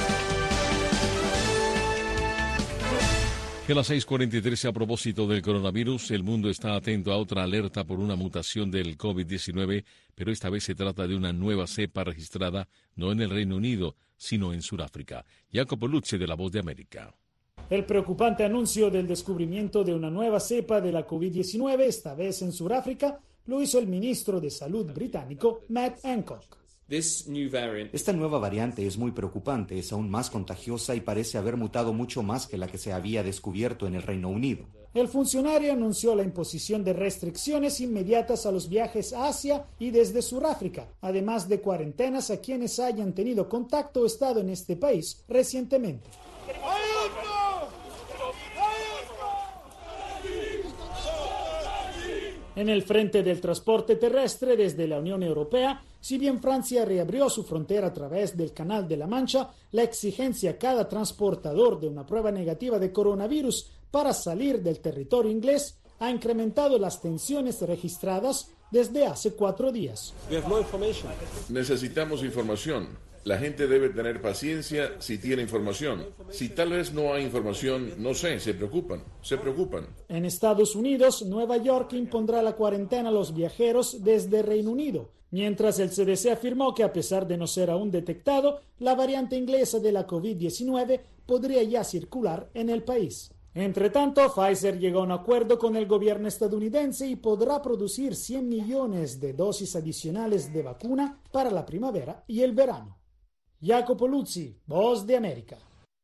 A: Que a las seis cuarenta y tres, a propósito del coronavirus, el mundo está atento a otra alerta por una mutación del COVID diecinueve, pero esta vez se trata de una nueva cepa registrada no en el Reino Unido, sino en Sudáfrica. Jacopo Luzzi, de La Voz de América.
R: El preocupante anuncio del descubrimiento de una nueva cepa de la COVID diecinueve, esta vez en Sudáfrica, lo hizo el ministro de Salud británico, Matt Hancock.
S: Esta nueva variante es muy preocupante, es aún más contagiosa y parece haber mutado mucho más que la que se había descubierto en el Reino Unido.
R: El funcionario anunció la imposición de restricciones inmediatas a los viajes a Asia y desde Sudáfrica, además de cuarentenas a quienes hayan tenido contacto o estado en este país recientemente. En el frente del transporte terrestre desde la Unión Europea, si bien Francia reabrió su frontera a través del Canal de la Mancha, la exigencia a cada transportador de una prueba negativa de coronavirus para salir del territorio inglés ha incrementado las tensiones registradas desde hace cuatro días.
Z: Necesitamos información.
T: La gente debe tener paciencia si tiene información. Si tal vez no hay información, no sé, se preocupan, se preocupan.
R: En Estados Unidos, Nueva York impondrá la cuarentena a los viajeros desde Reino Unido, mientras el C D C afirmó que a pesar de no ser aún detectado, la variante inglesa de la COVID diecinueve podría ya circular en el país. Entre tanto, Pfizer llegó a un acuerdo con el gobierno estadounidense y podrá producir cien millones de dosis adicionales de vacuna para la primavera y el verano. Jacopo Luzzi, Voz de América.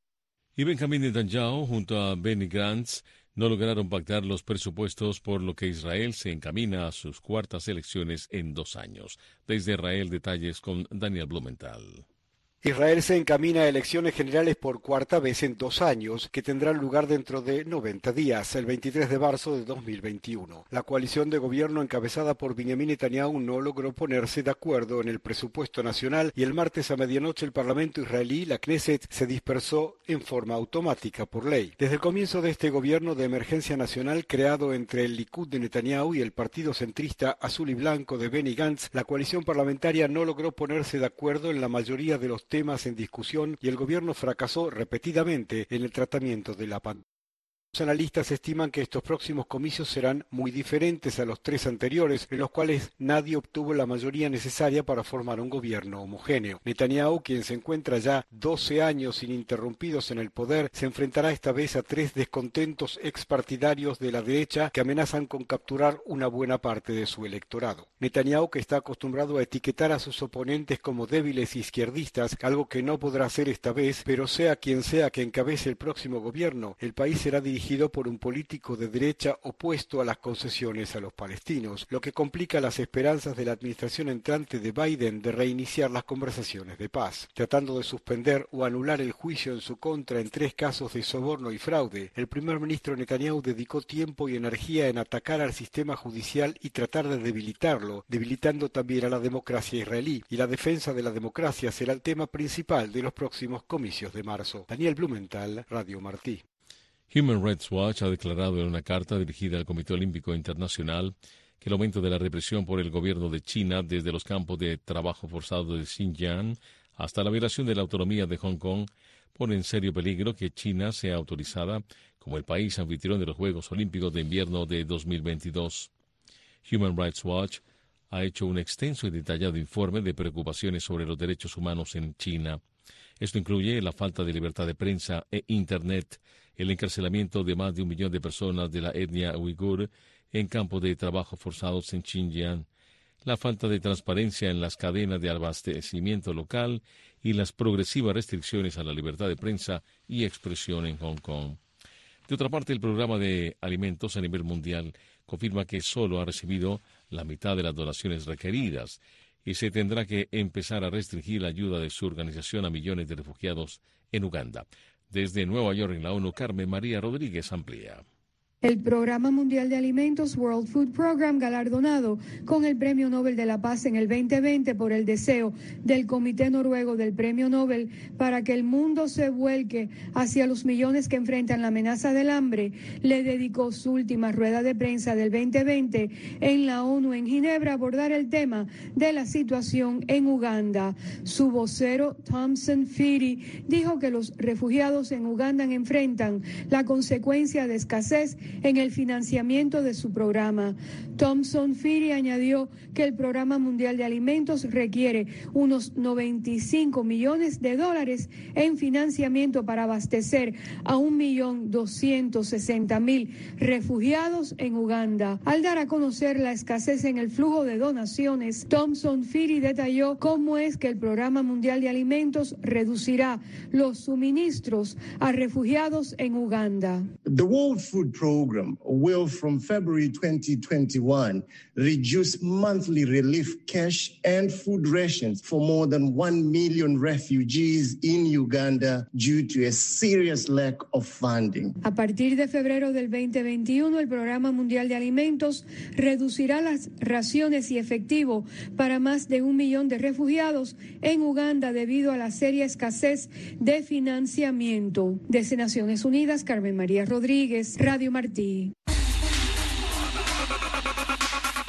A: Y Benjamin Netanyahu junto a Benny Gantz no lograron pactar los presupuestos, por lo que Israel se encamina a sus cuartas elecciones en dos años. Desde Israel, detalles con Daniel Blumenthal.
U: Israel se encamina a elecciones generales por cuarta vez en dos años, que tendrán lugar dentro de noventa días, el veintitrés de marzo de dos mil veintiuno. La coalición de gobierno encabezada por Benjamin Netanyahu no logró ponerse de acuerdo en el presupuesto nacional y el martes a medianoche el Parlamento israelí, la Knesset, se dispersó en forma automática por ley. Desde el comienzo de este gobierno de emergencia nacional creado entre el Likud de Netanyahu y el partido centrista azul y blanco de Benny Gantz, la coalición parlamentaria no logró ponerse de acuerdo en la mayoría de los temas en discusión y el gobierno fracasó repetidamente en el tratamiento de la pandemia. Los analistas estiman que estos próximos comicios serán muy diferentes a los tres anteriores, en los cuales nadie obtuvo la mayoría necesaria para formar un gobierno homogéneo. Netanyahu, quien se encuentra ya doce años ininterrumpidos en el poder, se enfrentará esta vez a tres descontentos expartidarios de la derecha que amenazan con capturar una buena parte de su electorado. Netanyahu, que está acostumbrado a etiquetar a sus oponentes como débiles izquierdistas, algo que no podrá hacer esta vez, pero sea quien sea que encabece el próximo gobierno, el país será dirigido dirigido por un político de derecha opuesto a las concesiones a los palestinos, lo que complica las esperanzas de la administración entrante de Biden de reiniciar las conversaciones de paz. Tratando de suspender o anular el juicio en su contra en tres casos de soborno y fraude, el primer ministro Netanyahu dedicó tiempo y energía en atacar al sistema judicial y tratar de debilitarlo, debilitando también a la democracia israelí, y la defensa de la democracia será el tema principal de los próximos comicios de marzo. Daniel Blumenthal, Radio Martí.
A: Human Rights Watch ha declarado en una carta dirigida al Comité Olímpico Internacional que el aumento de la represión por el gobierno de China, desde los campos de trabajo forzado de Xinjiang hasta la violación de la autonomía de Hong Kong, pone en serio peligro que China sea autorizada como el país anfitrión de los Juegos Olímpicos de Invierno de dos mil veintidós. Human Rights Watch ha hecho un extenso y detallado informe de preocupaciones sobre los derechos humanos en China. Esto incluye la falta de libertad de prensa e Internet, el encarcelamiento de más de un millón de personas de la etnia uigur en campos de trabajo forzados en Xinjiang, la falta de transparencia en las cadenas de abastecimiento local y las progresivas restricciones a la libertad de prensa y expresión en Hong Kong. De otra parte, el programa de alimentos a nivel mundial confirma que solo ha recibido la mitad de las donaciones requeridas y se tendrá que empezar a restringir la ayuda de su organización a millones de refugiados en Uganda. Desde Nueva York, en la ONU, Carmen María Rodríguez amplía.
V: El Programa Mundial de Alimentos, World Food Program, galardonado con el Premio Nobel de la Paz en el veinte veinte por el deseo del Comité Noruego del Premio Nobel para que el mundo se vuelque hacia los millones que enfrentan la amenaza del hambre, le dedicó su última rueda de prensa del veinte veinte en la ONU en Ginebra a abordar el tema de la situación en Uganda. Su vocero, Thompson Firi, dijo que los refugiados en Uganda enfrentan la consecuencia de escasez en el financiamiento de su programa. Thompson Firi añadió que el Programa Mundial de Alimentos requiere unos noventa y cinco millones de dólares en financiamiento para abastecer a un millón doscientos sesenta mil refugiados en Uganda. Al dar a conocer la escasez en el flujo de donaciones, Thompson Firi detalló cómo es que el Programa Mundial de Alimentos reducirá los suministros a refugiados en Uganda.
X: The World Food Program will, from February twenty twenty-one, reduce monthly relief cash and food rations for more than one million refugees in Uganda due to a serious lack of funding.
V: A partir de febrero del veinte veintiuno, el Programa Mundial de Alimentos reducirá las raciones y efectivo para más de un millón de refugiados en Uganda debido a la seria escasez de financiamiento. Desde Naciones Unidas, Carmen María Rodríguez, Radio Martí.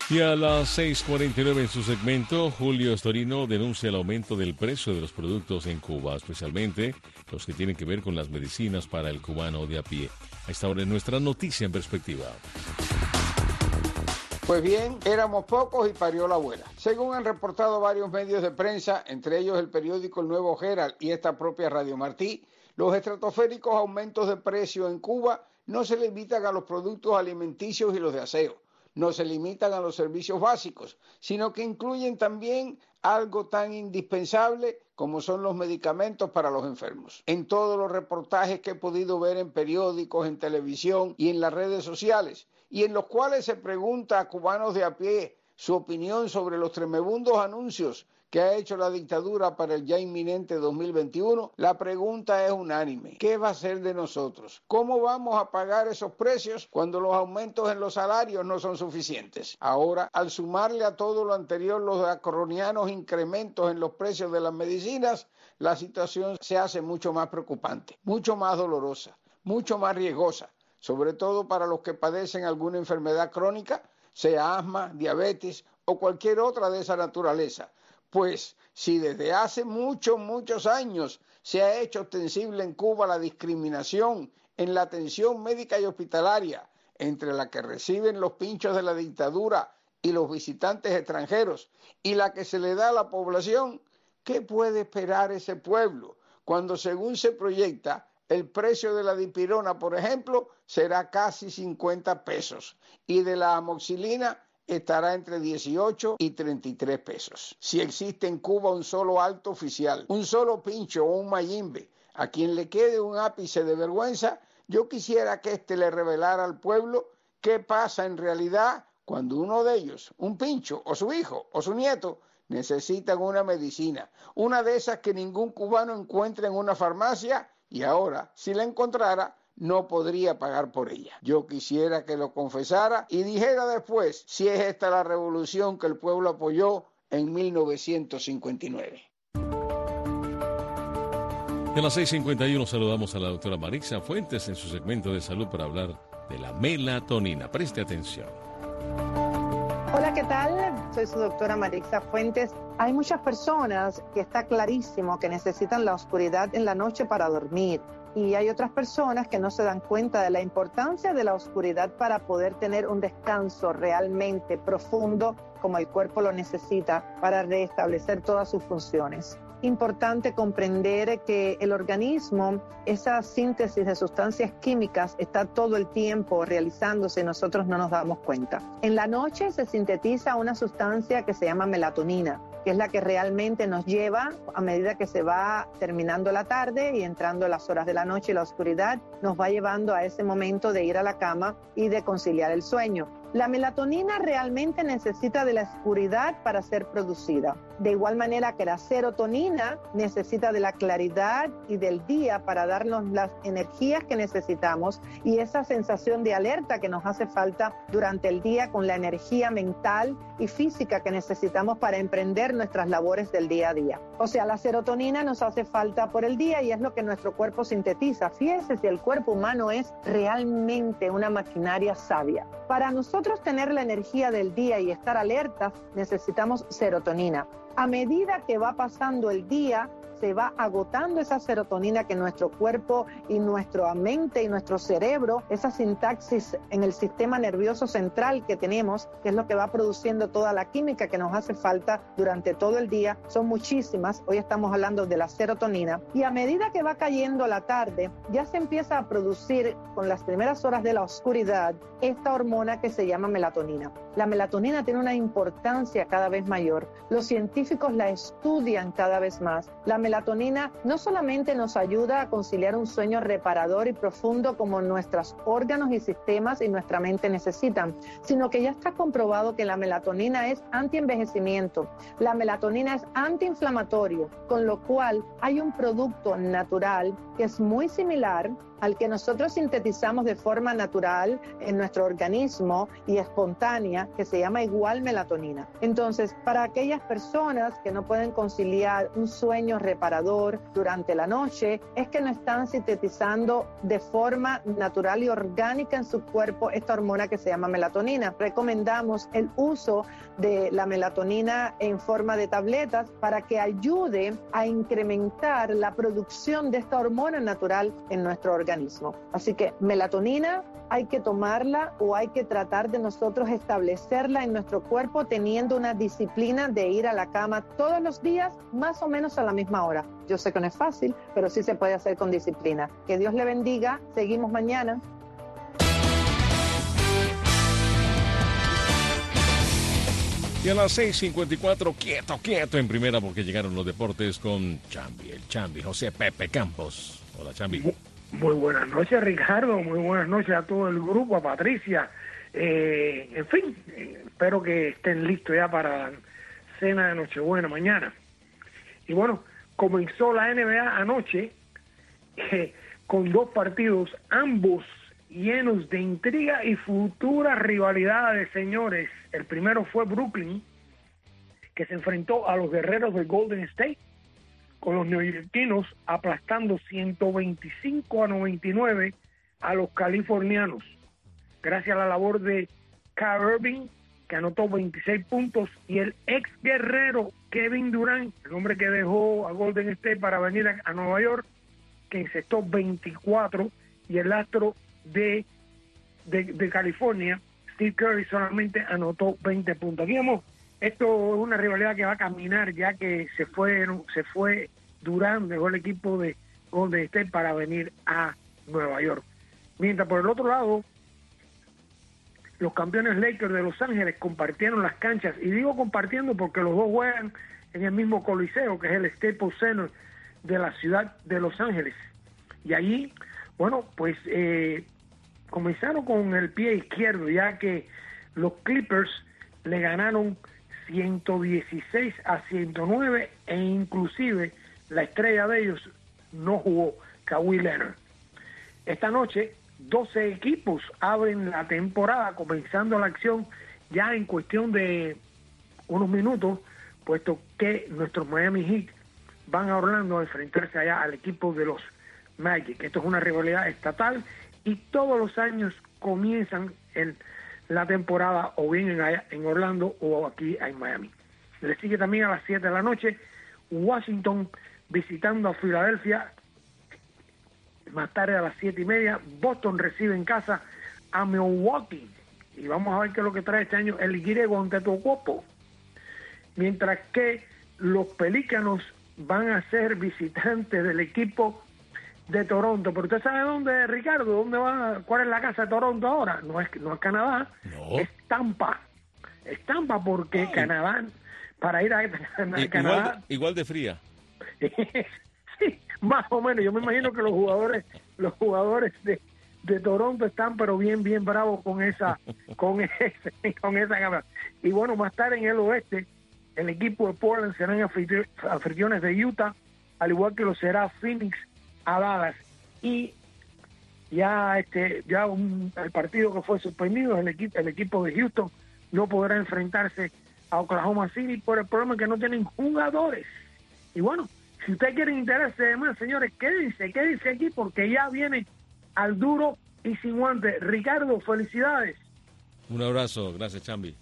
A: Y a las seis cuarenta y nueve en su segmento, Julio Estorino denuncia el aumento del precio de los productos en Cuba, especialmente los que tienen que ver con las medicinas para el cubano de a pie. A esta hora en nuestra noticia en perspectiva.
B: Pues bien, éramos pocos y parió la abuela. Según han reportado varios medios de prensa, entre ellos el periódico El Nuevo Herald y esta propia Radio Martí, los estratosféricos aumentos de precio en Cuba no se limitan a los productos alimenticios y los de aseo. No se limitan a los servicios básicos, sino que incluyen también algo tan indispensable como son los medicamentos para los enfermos. En todos los reportajes que he podido ver en periódicos, en televisión y en las redes sociales, y en los cuales se pregunta a cubanos de a pie su opinión sobre los tremebundos anuncios que ha hecho la dictadura para el ya inminente dos mil veintiuno, la pregunta es unánime. ¿Qué va a ser de nosotros? ¿Cómo vamos a pagar esos precios cuando los aumentos en los salarios no son suficientes? Ahora, al sumarle a todo lo anterior los acronianos incrementos en los precios de las medicinas, la situación se hace mucho más preocupante, mucho más dolorosa, mucho más riesgosa, sobre todo para los que padecen alguna enfermedad crónica, sea asma, diabetes o cualquier otra de esa naturaleza. Pues si desde hace muchos, muchos años se ha hecho ostensible en Cuba la discriminación en la atención médica y hospitalaria entre la que reciben los pinchos de la dictadura y los visitantes extranjeros y la que se le da a la población, ¿qué puede esperar ese pueblo cuando, según se proyecta, el precio de la dipirona, por ejemplo, será casi cincuenta pesos y de la amoxicilina estará entre dieciocho y treinta y tres pesos? Si existe en Cuba un solo alto oficial, un solo pincho o un mayimbe, a quien le quede un ápice de vergüenza, yo quisiera que éste le revelara al pueblo qué pasa en realidad cuando uno de ellos, un pincho o su hijo o su nieto, necesitan una medicina, una de esas que ningún cubano encuentra en una farmacia y ahora, si la encontrara, no podría pagar por ella. Yo quisiera que lo confesara y dijera después si es esta la revolución que el pueblo apoyó en mil novecientos cincuenta y nueve.
A: De las seis cincuenta y uno saludamos a la doctora Marixa Fuentes en su segmento de salud para hablar de la melatonina. Preste atención.
C: Hola, ¿qué tal? Soy su doctora Marixa Fuentes. Hay muchas personas que está clarísimo que necesitan la oscuridad en la noche para dormir. Y hay otras personas que no se dan cuenta de la importancia de la oscuridad para poder tener un descanso realmente profundo como el cuerpo lo necesita para restablecer todas sus funciones. Importante comprender que el organismo, esa síntesis de sustancias químicas está todo el tiempo realizándose y nosotros no nos damos cuenta. En la noche se sintetiza una sustancia que se llama melatonina, que es la que realmente nos lleva, a medida que se va terminando la tarde y entrando las horas de la noche y la oscuridad, nos va llevando a ese momento de ir a la cama y de conciliar el sueño. La melatonina realmente necesita de la oscuridad para ser producida. De igual manera que la serotonina necesita de la claridad y del día para darnos las energías que necesitamos y esa sensación de alerta que nos hace falta durante el día con la energía mental y física que necesitamos para emprender nuestras labores del día a día. O sea, la serotonina nos hace falta por el día y es lo que nuestro cuerpo sintetiza. Fíjese si el cuerpo humano es realmente una maquinaria sabia. Para nosotros tener la energía del día y estar alertas, necesitamos serotonina. A medida que va pasando el día, se va agotando esa serotonina que nuestro cuerpo y nuestra mente y nuestro cerebro, esa sintaxis en el sistema nervioso central que tenemos, que es lo que va produciendo toda la química que nos hace falta durante todo el día, son muchísimas. Hoy estamos hablando de la serotonina. Y a medida que va cayendo la tarde, ya se empieza a producir con las primeras horas de la oscuridad esta hormona que se llama melatonina. La melatonina tiene una importancia cada vez mayor. Los científicos la estudian cada vez más. La melatonina no solamente nos ayuda a conciliar un sueño reparador y profundo como nuestros órganos y sistemas y nuestra mente necesitan, sino que ya está comprobado que la melatonina es antienvejecimiento, la melatonina es antiinflamatorio, con lo cual hay un producto natural que es muy similar al que nosotros sintetizamos de forma natural en nuestro organismo y espontánea, que se llama igual melatonina. Entonces, para aquellas personas que no pueden conciliar un sueño reparador durante la noche, es que no están sintetizando de forma natural y orgánica en su cuerpo esta hormona que se llama melatonina. Recomendamos el uso de la melatonina en forma de tabletas para que ayude a incrementar la producción de esta hormona natural en nuestro organismo. Así que melatonina hay que tomarla o hay que tratar de nosotros establecerla en nuestro cuerpo teniendo una disciplina de ir a la cama todos los días más o menos a la misma hora. Yo sé que no es fácil, pero sí se puede hacer con disciplina. Que Dios le bendiga. Seguimos mañana.
A: Y a las seis cincuenta y cuatro, quieto, quieto en primera porque llegaron los deportes con Chambi, el Chambi, José Pepe Campos. Hola, Chambi.
D: Muy buenas noches, Ricardo. Muy buenas noches a todo el grupo, a Patricia. Eh, en fin, eh, espero que estén listos ya para la cena de Nochebuena mañana. Y bueno, comenzó la N B A anoche eh, con dos partidos, ambos llenos de intriga y futuras rivalidades, señores. El primero fue Brooklyn, que se enfrentó a los guerreros de Golden State, con los neoyorquinos aplastando ciento veinticinco a noventa y nueve a los californianos, gracias a la labor de Kyrie Irving, que anotó veintiséis puntos, y el ex guerrero Kevin Durant, el hombre que dejó a Golden State para venir a, a Nueva York, que encestó veinticuatro, y el astro de, de, de California, Steve Curry, solamente anotó veinte puntos. Aquí vemos, esto es una rivalidad que va a caminar, ya que se fue, se fue Durant, dejó el equipo de Golden State para venir a Nueva York. Mientras por el otro lado, los campeones Lakers de Los Ángeles compartieron las canchas, y digo compartiendo porque los dos juegan en el mismo coliseo, que es el Staples Center de la ciudad de Los Ángeles. Y allí, bueno, pues eh, comenzaron con el pie izquierdo, ya que los Clippers le ganaron ciento dieciséis a ciento nueve, e inclusive la estrella de ellos no jugó, Kawhi Leonard. Esta noche doce equipos abren la temporada, comenzando la acción ya en cuestión de unos minutos, puesto que nuestros Miami Heat van a Orlando a enfrentarse allá al equipo de los Magic. Esto es una rivalidad estatal y todos los años comienzan el, la temporada o bien en, en Orlando o aquí en Miami. Le sigue también a las siete de la noche Washington visitando a Filadelfia. Más tarde a las siete y media Boston recibe en casa a Milwaukee, y vamos a ver qué es lo que trae este año el griego Antetokounmpo. Mientras que los Pelícanos van a ser visitantes del equipo de Toronto. Pero usted sabe dónde, Ricardo, dónde va, cuál es la casa de Toronto ahora. No es, no es Canadá, no. Es Tampa. Es Tampa porque Ay. Canadá, para ir a, a
A: I,
D: Canadá...
A: Igual de, igual de fría.
D: Sí, más o menos. Yo me imagino que los jugadores, los jugadores de, de Toronto están pero bien, bien bravos con esa, con ese, con esa cámara. Y bueno, más tarde en el oeste, el equipo de Portland serán anfitriones de Utah, al igual que lo será Phoenix a Dallas. Y ya este ya un, el partido que fue suspendido, el equipo el equipo de Houston no podrá enfrentarse a Oklahoma City por el problema que no tienen jugadores. Y bueno, si ustedes quieren enterarse de más, señores, quédense, quédense aquí porque ya viene al duro y sin guante. Ricardo, felicidades.
A: Un abrazo, gracias, Chambi.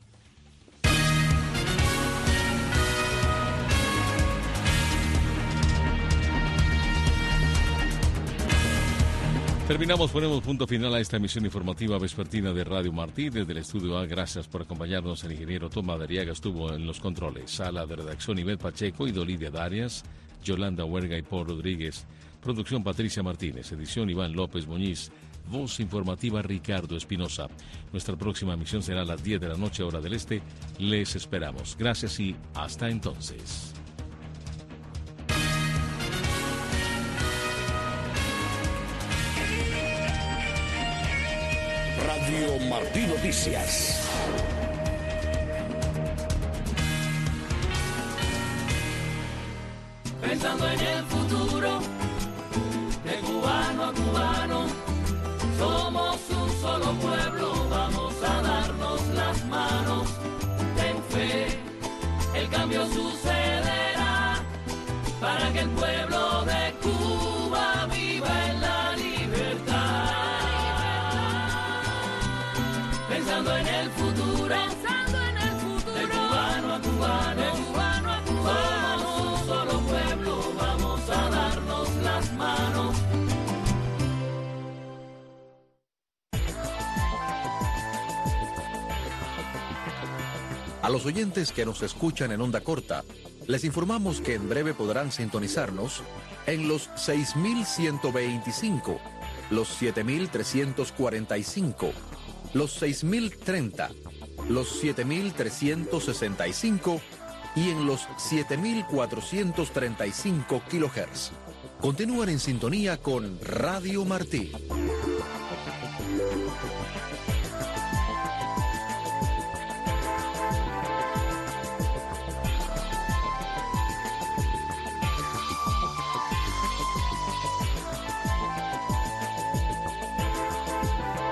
A: Terminamos, ponemos punto final a esta emisión informativa vespertina de Radio Martí. Desde el Estudio A, gracias por acompañarnos. El ingeniero Tomás Dariaga estuvo en los controles. Sala de redacción, Ivette Pacheco y Dolidia Darias, Yolanda Huerga y Paul Rodríguez. Producción, Patricia Martínez. Edición, Iván López Muñiz. Voz informativa, Ricardo Espinosa. Nuestra próxima emisión será a las diez de la noche, hora del este. Les esperamos. Gracias y hasta entonces.
H: Radio Martí Noticias.
E: Pensando en el futuro, de cubano a cubano. pensando en el futuro, pensando en el futuro, de cubano a cubano, de cubano a cubano, somos un solo pueblo, vamos a darnos las manos.
F: A los oyentes que nos escuchan en onda corta, les informamos que en breve podrán sintonizarnos en los seis mil ciento veinticinco, los siete mil trescientos cuarenta y cinco, los seis mil treinta, los siete mil trescientos sesenta y cinco y en los siete mil cuatrocientos treinta y cinco kilohertz. Continúan en sintonía con Radio Martí.